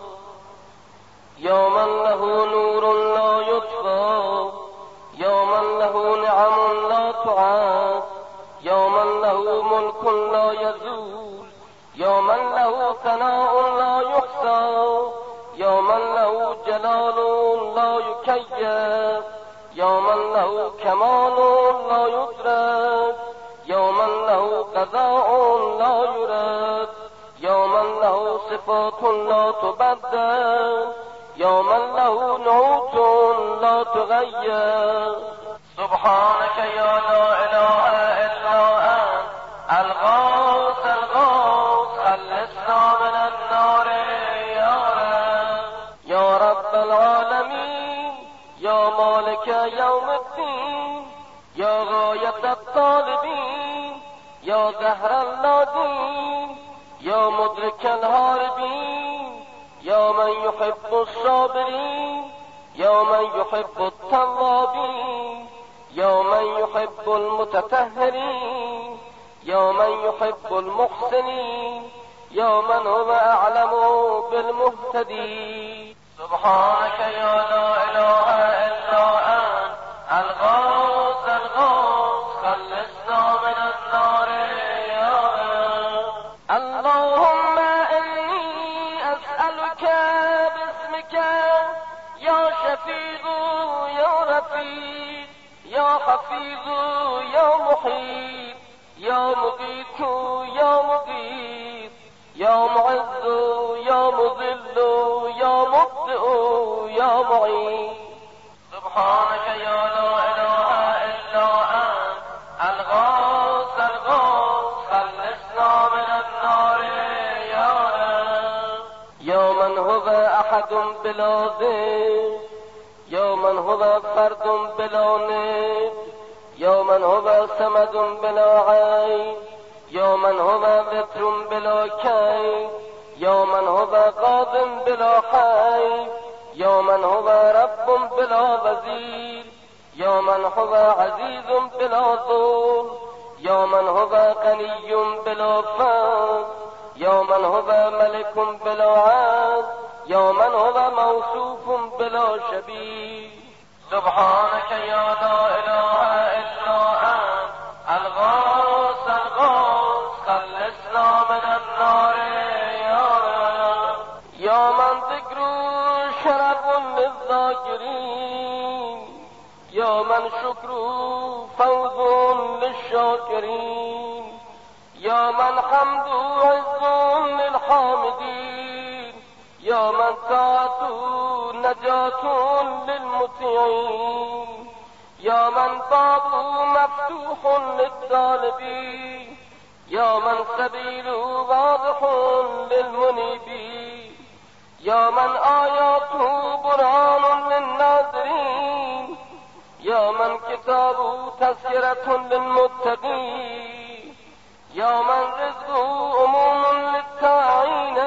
B: يا من له نور لا يطفى يا من له نعم لا تعاد يا من له ملك لا يزول يا من له ثناء لا يحصى يا من له جلال لا يكيف يا من له كمال لا يدرك يا من له قضاء لا يرد يا من له صفات لا تبدل يا من له نعوت لا تغير سبحانك يا لا إله إلا أنت الغوث الغوث خلصنا من مالك يوم الدين يا غاية الطالبين يا زهر اللادين يا مدرك الهاربين يا من يحب الصابرين يا من يحب التوابين يا من يحب المتطهرين يا من يحب المحسنين يا من هو أعلم بالمهتدين.
A: سبحانك يا لا إله إلا أنت الغوث الغوث خلصنا من النار يا رب.
B: اللهم إني أسألك باسمك يا شفيع يا رفيق يا حفيظ يا محيط يا مغيث يا مغيث يا معز يا مذل يا مبدئ يا معين.
A: سبحانك يا لا إله إلا أنت الغوث الغوث خلصنا من النار يا رب.
B: يا من هو أحد بلا ضد يا من هو فرد بلا ند يا من هو صمد بلا عين يا من هو وتر بلا كيف يا من هو قاض بلا حيف يا من هو رب بلا وزير يا من هو عزيز بلا ظلم يا من هو غني بلا فقر يا من هو ملك بلا عز يا من هو موصوف بلا شبيه.
A: سبحانك يا لا إله إلا أنت الغوث الغوث خلصنا من النار يا رب.
B: يا من ذكر شرف للذاكرين يا من شكر فوز للشاكرين يا من حمد عز للحامدين يا من طاعة نجاة للمطيعين يا من باب مفتوح للطالبين يا من سبيل واضح للمنيبين يا من آياته برهان للناظرين يا من كتابه تذكرة للمتقين يا من رزقه أموم للتاعين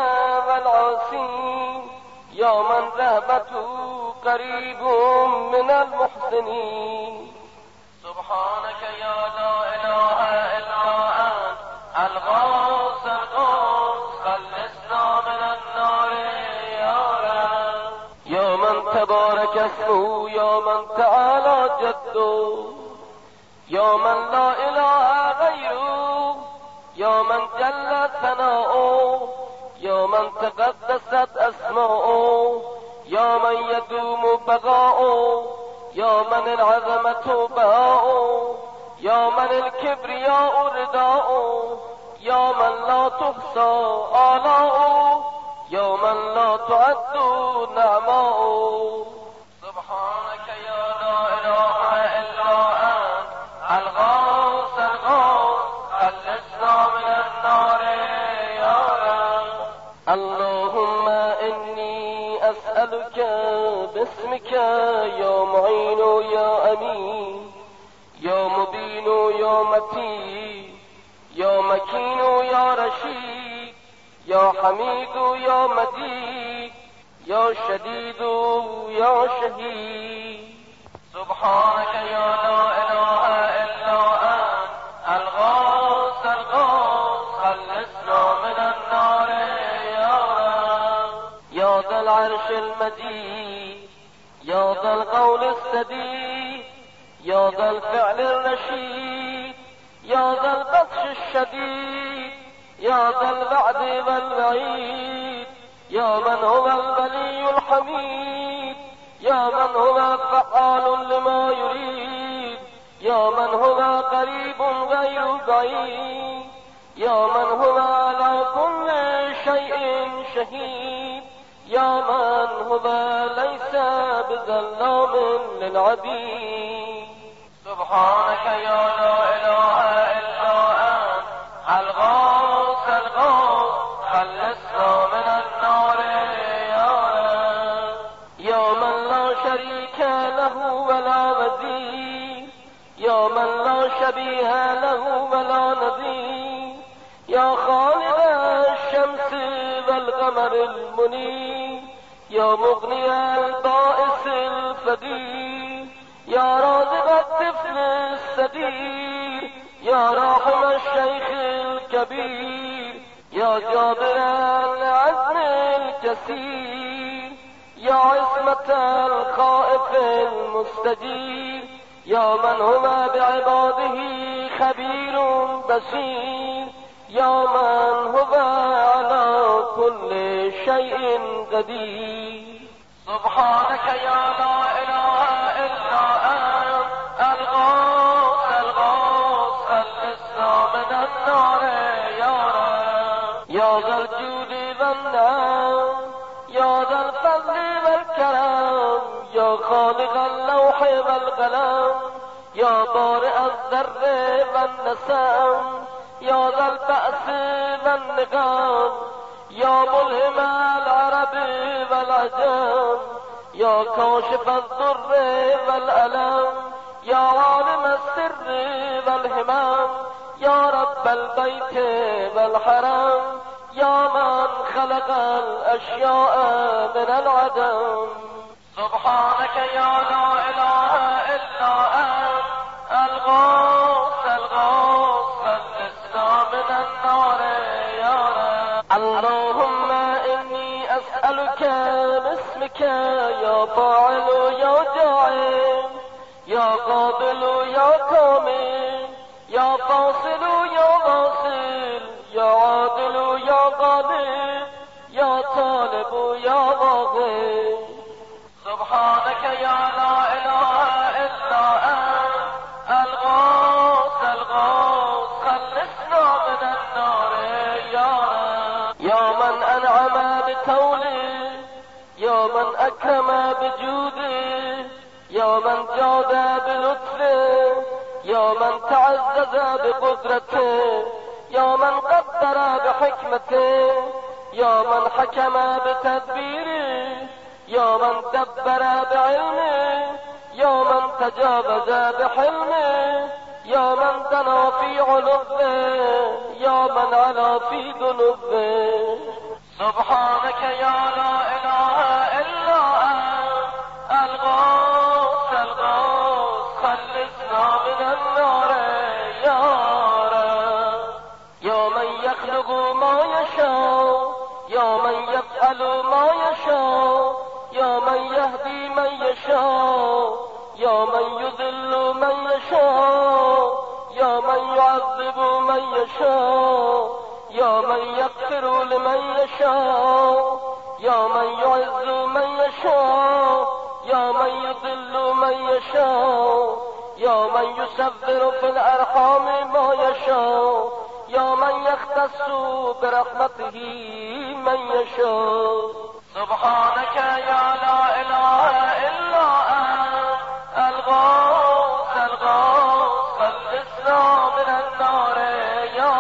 B: والعاصين يا من رهبته قريب من المحسنين.
A: سبحانك يا لا إله إلا أنت الغوث الغوث خلصنا من النار يا رب.
B: يا من تبارك اسمه يا من تعالى جده يا من لا إله غيره يا من جل ثناؤه يا من تقدست أسماؤه يا من يدوم بقاؤه يا من العظمة بهاؤه يا من الكبرياء رداؤه يا من لا تحصى آلاؤه يا من لا تعد نعماؤه.
A: سبحانك يا لا إله إلا أنت الغوث الغوث خلصنا من النار يا رب.
B: اللهم إني أسألك باسمك يا معين يا أمين يا مبين يا متين يا مكين يا رشيد يا حميد يا مجيد يا شديد يا شهيد.
A: سبحانك يا لا إله إلا أنت الغوث الغوث خلصنا من النار يا رب.
B: يا ذا العرش المجيد يا ذا القول السديد يا ذا الفعل الرشيد يا ذا البطش الشديد يا ذا الوعد والوعيد يا من هو الولي الحميد يا من هو فعال لما يريد يا من هو قريب غير بعيد يا من هو على كل شيء شهيد يا من هو ليس بظلام للعبيد.
A: سبحانك يا لا إله إلا أنت الغوث الغوث خلصنا من النار يا رب.
B: يا من لا شريك له ولا نظير يا من لا شبيه له ولا نظير يا خالق الشمس والقمر المنير يا مغني البائس الفقير يا رازق الطفل الصغير يا راحم الشيخ الكبير يا جابر العزم الكثير يا عصمة الخائف المستجير يا من هو بعباده خبير بصير يا من هو على كل شيء قدير
A: سبحانك يا لا إله إلا أنت الغوث الغوث خلصنا من النار يا رب
B: يا ذا الجود والنعم يا ذا الفضل والكرم يا خالق اللوح والقلم يا بارئ الذر والنسم يا ذا البأس والنقام يا ملهم العرب والعجم يا كاشف الضر والألم يا عالم السر والهمم يا رب البيت والحرم يا من خلق الأشياء من العدم
A: سبحانك يا لا إله إلا أنت الغوث الغوث خلصنا من النار يا رب
B: اللهم إني أسألك باسمك يا فاعل يا جاعل يا قابل يا كامل يا فاصل يا واصل يا عادل يا غالب يا طالب يا راغب
A: سبحانك يا لا إله إلا أنت الغوث الغوث خلصنا من النار يا رب
B: يا من أنعم بتوله يا من أكرم بجوده يا من جاد بلطفه يا من تعزز بقدرته يا من قدر بحكمته يا من حكم بتدبيره يا من دبر بعلمه يا من تجاوز بحلمه يا من دنا في علوه يا من علا في ذنوبه
A: سبحانك يا لا إله إلا أنت الغوث الغوث خلصنا من النار يا رب
B: يا من يخلق ما يشاء يا من يفعل ما يشاء يا من يهدي من يشاء يا من يذل من يشاء يا من يعذب من يشاء يا من يغفر لمن يشاء يا من يعز من يشاء يا من يضل من يشاء يا من يسبر في الأرحام ما يشاء يا من يختص برحمته من يشاء
A: سبحانك يا لا إله إلا أنت الغوث الغوث خلصنا من النار يا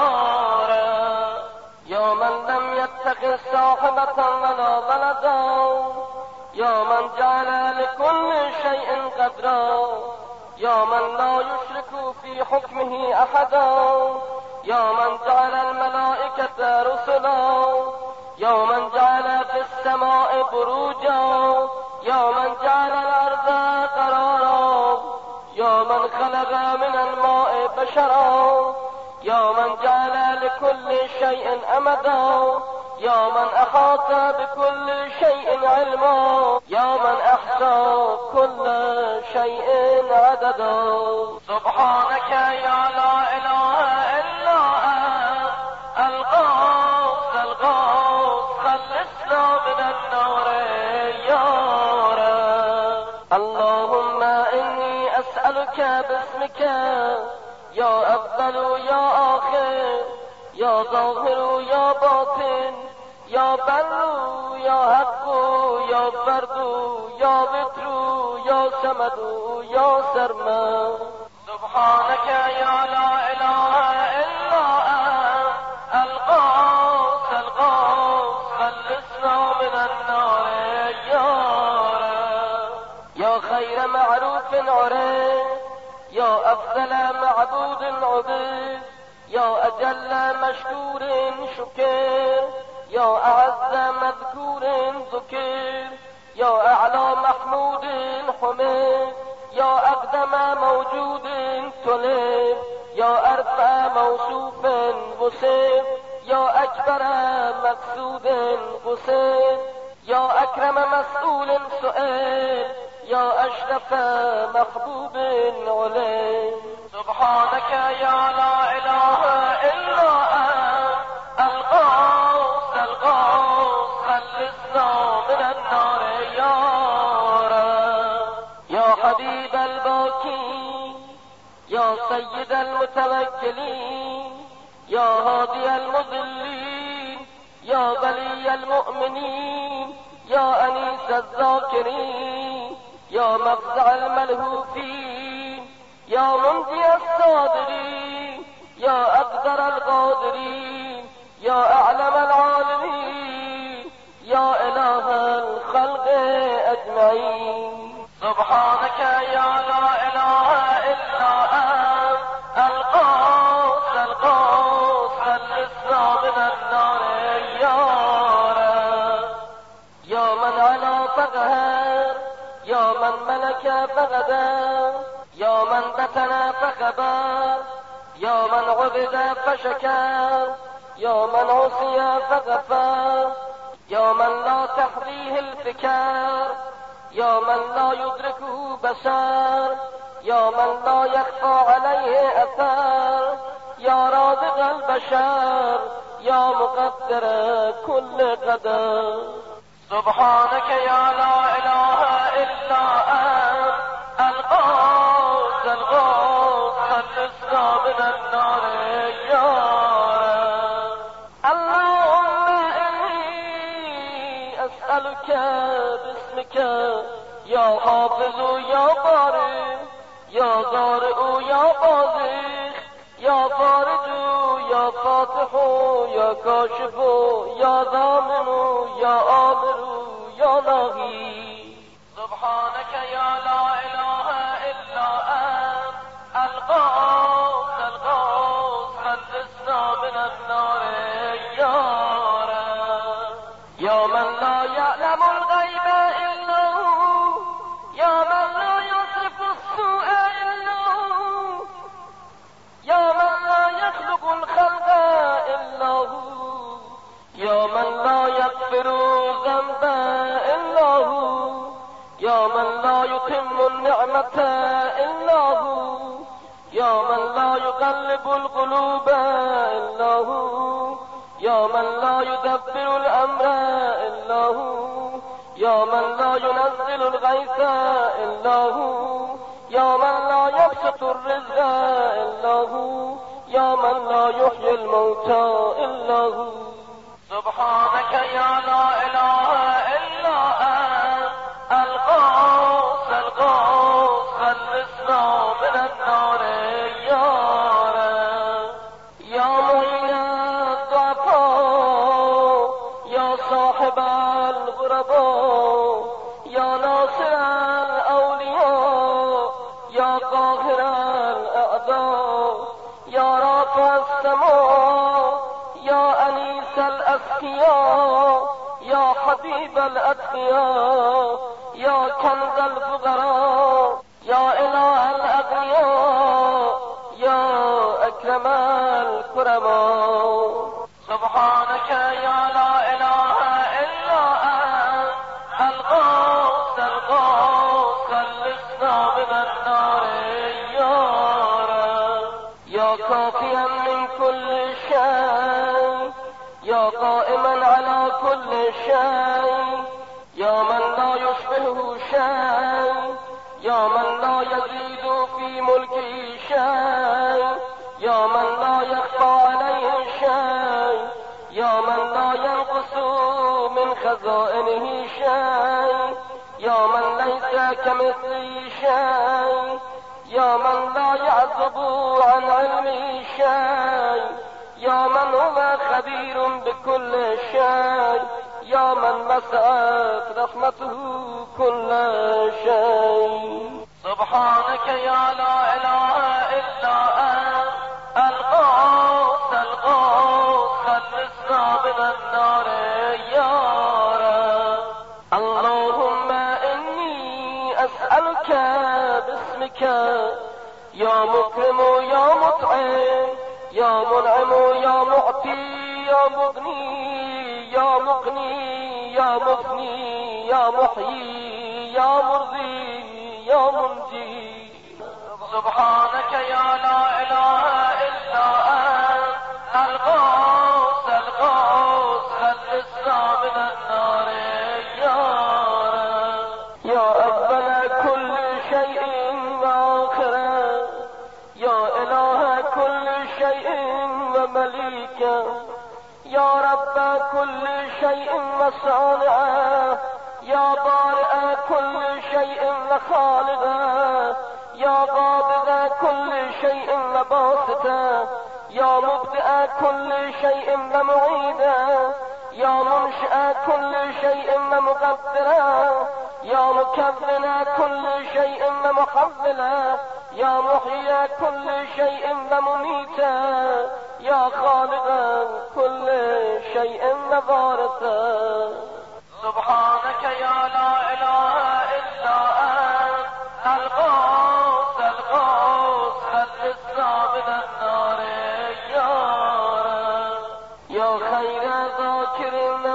A: رب
B: يا من لم يتخذ صاحبة ولا ولدا يا من جعل لكل شيء قدرا يا من لا يشرك في حكمه أحدا يا من جعل الملائكة رسلا يا من جعل في السماء بروجا يا من جعل الأرض قرارا يا من خلق من الماء بشرا يا من جعل لكل شيء أمدا يا من أحاط بكل شيء علما يا من أحصى كل شيء عددا
A: سبحانك يا لا إله إلا أنت الغوث الغوث خلصنا من النار يا رب
B: اللهم إني أسألك باسمك يا أفضل يا آخر يا ظاهر يا باطن يا بر يا حق يا فرد يا وتر يا سمد يا سرمد
A: سبحانك يا لا إله إلا أنت الغوث الغوث خلصنا من النار يا رب
B: يا خير معروف أشرف عرف يا أفضل معبود عبد يا أجل مشكور شكر يا أعز مذكور ذكر يا أعلى محمود حمد يا أقدم موجود طلب يا أرفع موصوف وصف يا أكبر مقصود قصد يا أكرم مسؤول سؤال يا أشرف محبوب علم.
A: سبحانك يا لا إله إلا أنت الغوث الغوث خلصنا من النار يا رب.
B: يا حبيب الباكين يا سيد المتوكلين يا هادي المضلين يا ولي المؤمنين يا أنيس الذاكرين يا مفزع الملهوفين يا منجي الصادرين يا أقدر القادرين يا أعلم العالمين يا إله الخلق أجمعين.
A: سبحانك يا لا إله إلا أنت الغوث الغوث خلصنا من النار يا رب.
B: يا من علا فقهر يا من ملك فغدر يا من بتنا فخبر يا من عبد فشكر يا من عصي فغفر يا من لا تحظيه الفكر يا من لا يدركه بشر يا من لا يخفى عليه أثر يا رازق البشر يا مقدر كل قدر.
A: سبحانك يا لا إله إلا أنت الغوث الغوث خلصنا من النار يا رب.
B: اللهم إني أسألك باسمك يا حافظ يا بارئ يا زارع يا بازخ يا فارج يا فاتح يا كاشف يا ضامن يا آمر يا ناهي.
A: سبحانك يا لا إله إلا أنت الغوث الغوث خلصنا من النار يا رب.
B: يا من لا يعلم الغيب إلا هو يا من لا يصرف السوء إلا هو يا من لا يخلق الخلق إلا هو يا من لا يغفر الذنب إلا هو يا من لا يتم النعمة إلا هو يا من لا يقلب القلوب إلا هو يا من لا يدبر الأمر إلا هو يا من لا ينزل الغيث إلا هو يا من لا يبسط الرزق إلا هو يا من لا يحيي الموتى إلا هو.
A: سبحانك يا لا إله إلا أنت الغوث الغوث خلصنا من النار يا رب.
B: يا معين الضعفاء يا صاحب الغرباء يا ناصر الأولياء يا قاهر الأعداء يا رافع السماء يا أنيس الأسقياء يا حبيب الأتقياء يا كنز الفقراء يا إله الأغنياء يا أكرم الكرماء.
A: سبحانك يا لا إله إلا أنت الغوث الغوث خلصنا من النار يا رب.
B: يا كافيا من كل شيء يا قائما على كل شيء يا من لا يشبهه شيء يا من لا يزيد في ملكه شيء يا من لا يخفى عليه شيء يا من لا ينقص من خزائنه شيء يا من ليس كمثله شيء يا من لا يعزب عن علمه شيء يا من هو خبير بكل شيء يا من مسعت رحمته كل شيء.
A: سبحانك يا لا إله إلا أنت الغوث الغوث خلصنا من النار يا رب. اللهم إني أسألك باسمك يا مكرم يا مطعم يا منعم يا معطي يا مغني يا مغني يا مفني يا محيي يا مرضي يا منجي. سبحانك يا لا إله إلا أنت الغوث الغوث خلصنا من النار يا رب.
B: يا أول كل شيء وآخره يا إله كل شيء ومليكه يا رب كل شيء وصانعه يا بارئ كل شيء وخالقه يا قابض كل شيء وباسطه يا مبدئ كل شيء ومعيده يا منشئ كل شيء ومقدره يا مكون كل شيء ومحوله يا محيي كل شيء ومميته يا خالق كل شيء ووارثه.
A: سبحانك يا لا إله إلا أنت الغوث الغوث خلصنا من النار يا رب.
B: يا خير ذاكر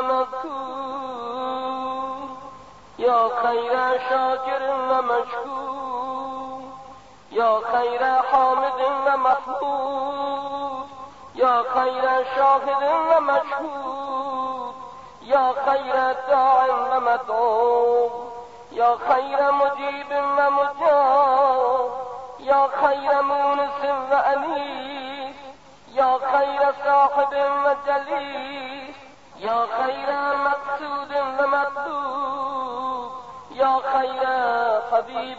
B: ومذكور يا خير شاكر ومشكور يا خير حامد ومحمود يا خير شاهد ومشهود يا خير داع ومدعو يا خير مجيب ومجاب يا خير مونس وأنيس يا خير صاحب وجليس يا خير مقصود ومطلوب يا خير حبيب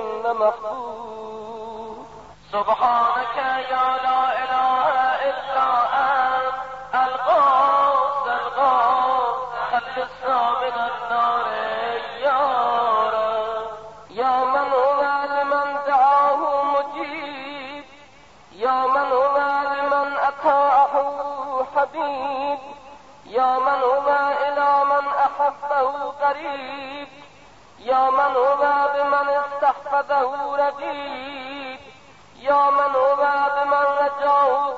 B: ومحبوب.
A: سبحانك يا لا إله إلا أنت الغوث الغوث خلصنا من النار يا رب.
B: يا من هو لمن دعاه مجيب يا من هو لمن أطاعه حبيب يا من هو إلى من أحبه قريب يا من هو بمن استحفظه رقيب يا من هو بمن رجاه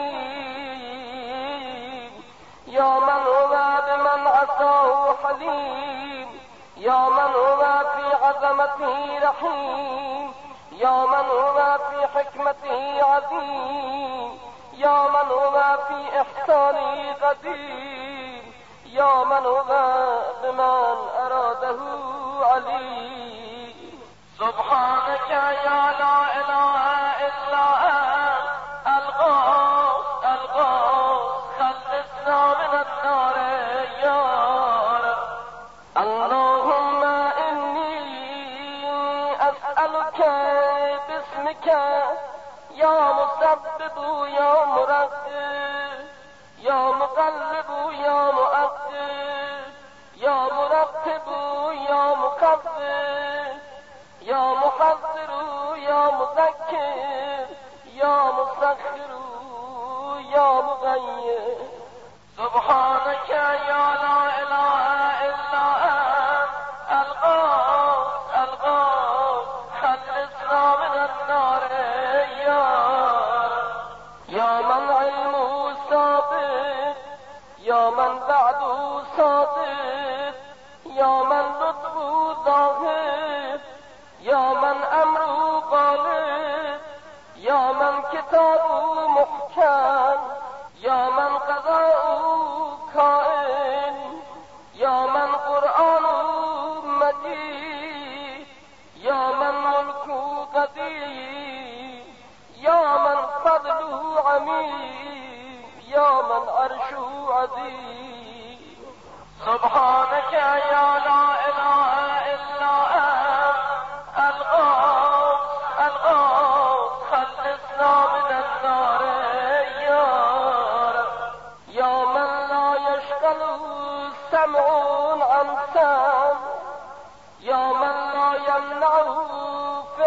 B: كريم يا من هو بمن عصاه حليم يا من هو في عظمته رحيم يا من هو في حكمته عظيم يا من هو في إحسانه قدير يا من هو بمن أراده عليم.
A: سبحانك يا لا إله إلا أنت الغوث الغوث خلصنا من النار يا رب.
B: اللهم إني أسألك باسمك يا مسبب يا مرتب يا مقلب يا مؤدب يا مرتب يا مكبر يا محذر يا مذكر يا مسخر يا مغير.
A: سبحانك يا لا إله إلا أنت الغوث الغوث خلصنا من النار يا رب.
B: يا من علمه ثابت يا من بعده صادق يا من لطفه ظاهر يا من أمره غالب يا من كتابه محكم يا من قضاؤه كائن يا من قرآنه مجيد يا من ملكه قدير يا من فضله عميم يا من عرشه عظيم.
A: سبحانك يا لا إله إلا أنت الغوث الغوث خلصنا من النار يا رب.
B: يا من لا يشغله سمع عن سمع يا من لا يمنعه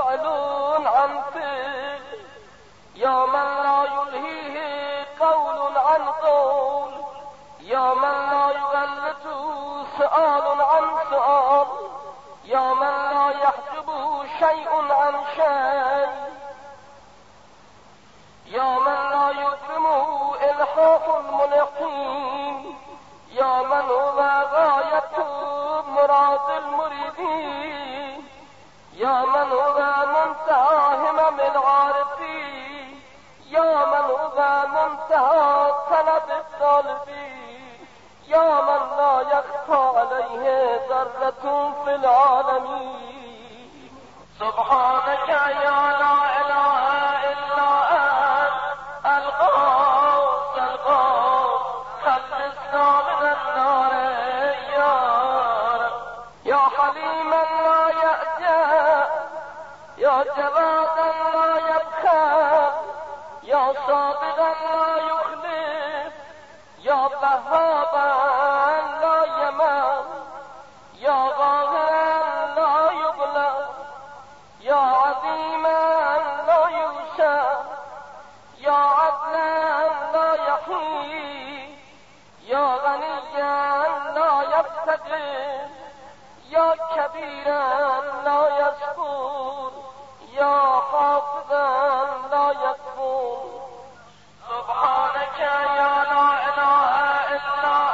B: يا من لا يلهيه قول عن قول، يا من لا يغلط سؤال عن سؤال، يا من لا يحجب شيء عن شيء، يا من لا يكرم إلحاح الملحين، يا من هو غاية مراد المريدين، يا من هو منتهى همم العارفين، يا من هو منتهى طلب الطالبين، يا من لا يخفى عليه ذرة في العالمين.
A: سبحانك يا لا إله إلا أنت الغوث الغوث خلصنا من النار يا رب.
B: يا حليما لا يأجى، يا جوادا لا يبخل، يا صادقا لا يخلف، يا وهابا لا يمل، يا غافرا لا يغلب، يا عظيما لا ينسى، يا عدلا لا يحيي، يا غنيا لا يفتقر، يا كبيرا لا يذكر، يا حافظا لا يكفر.
A: سبحانك يا لا إله إلا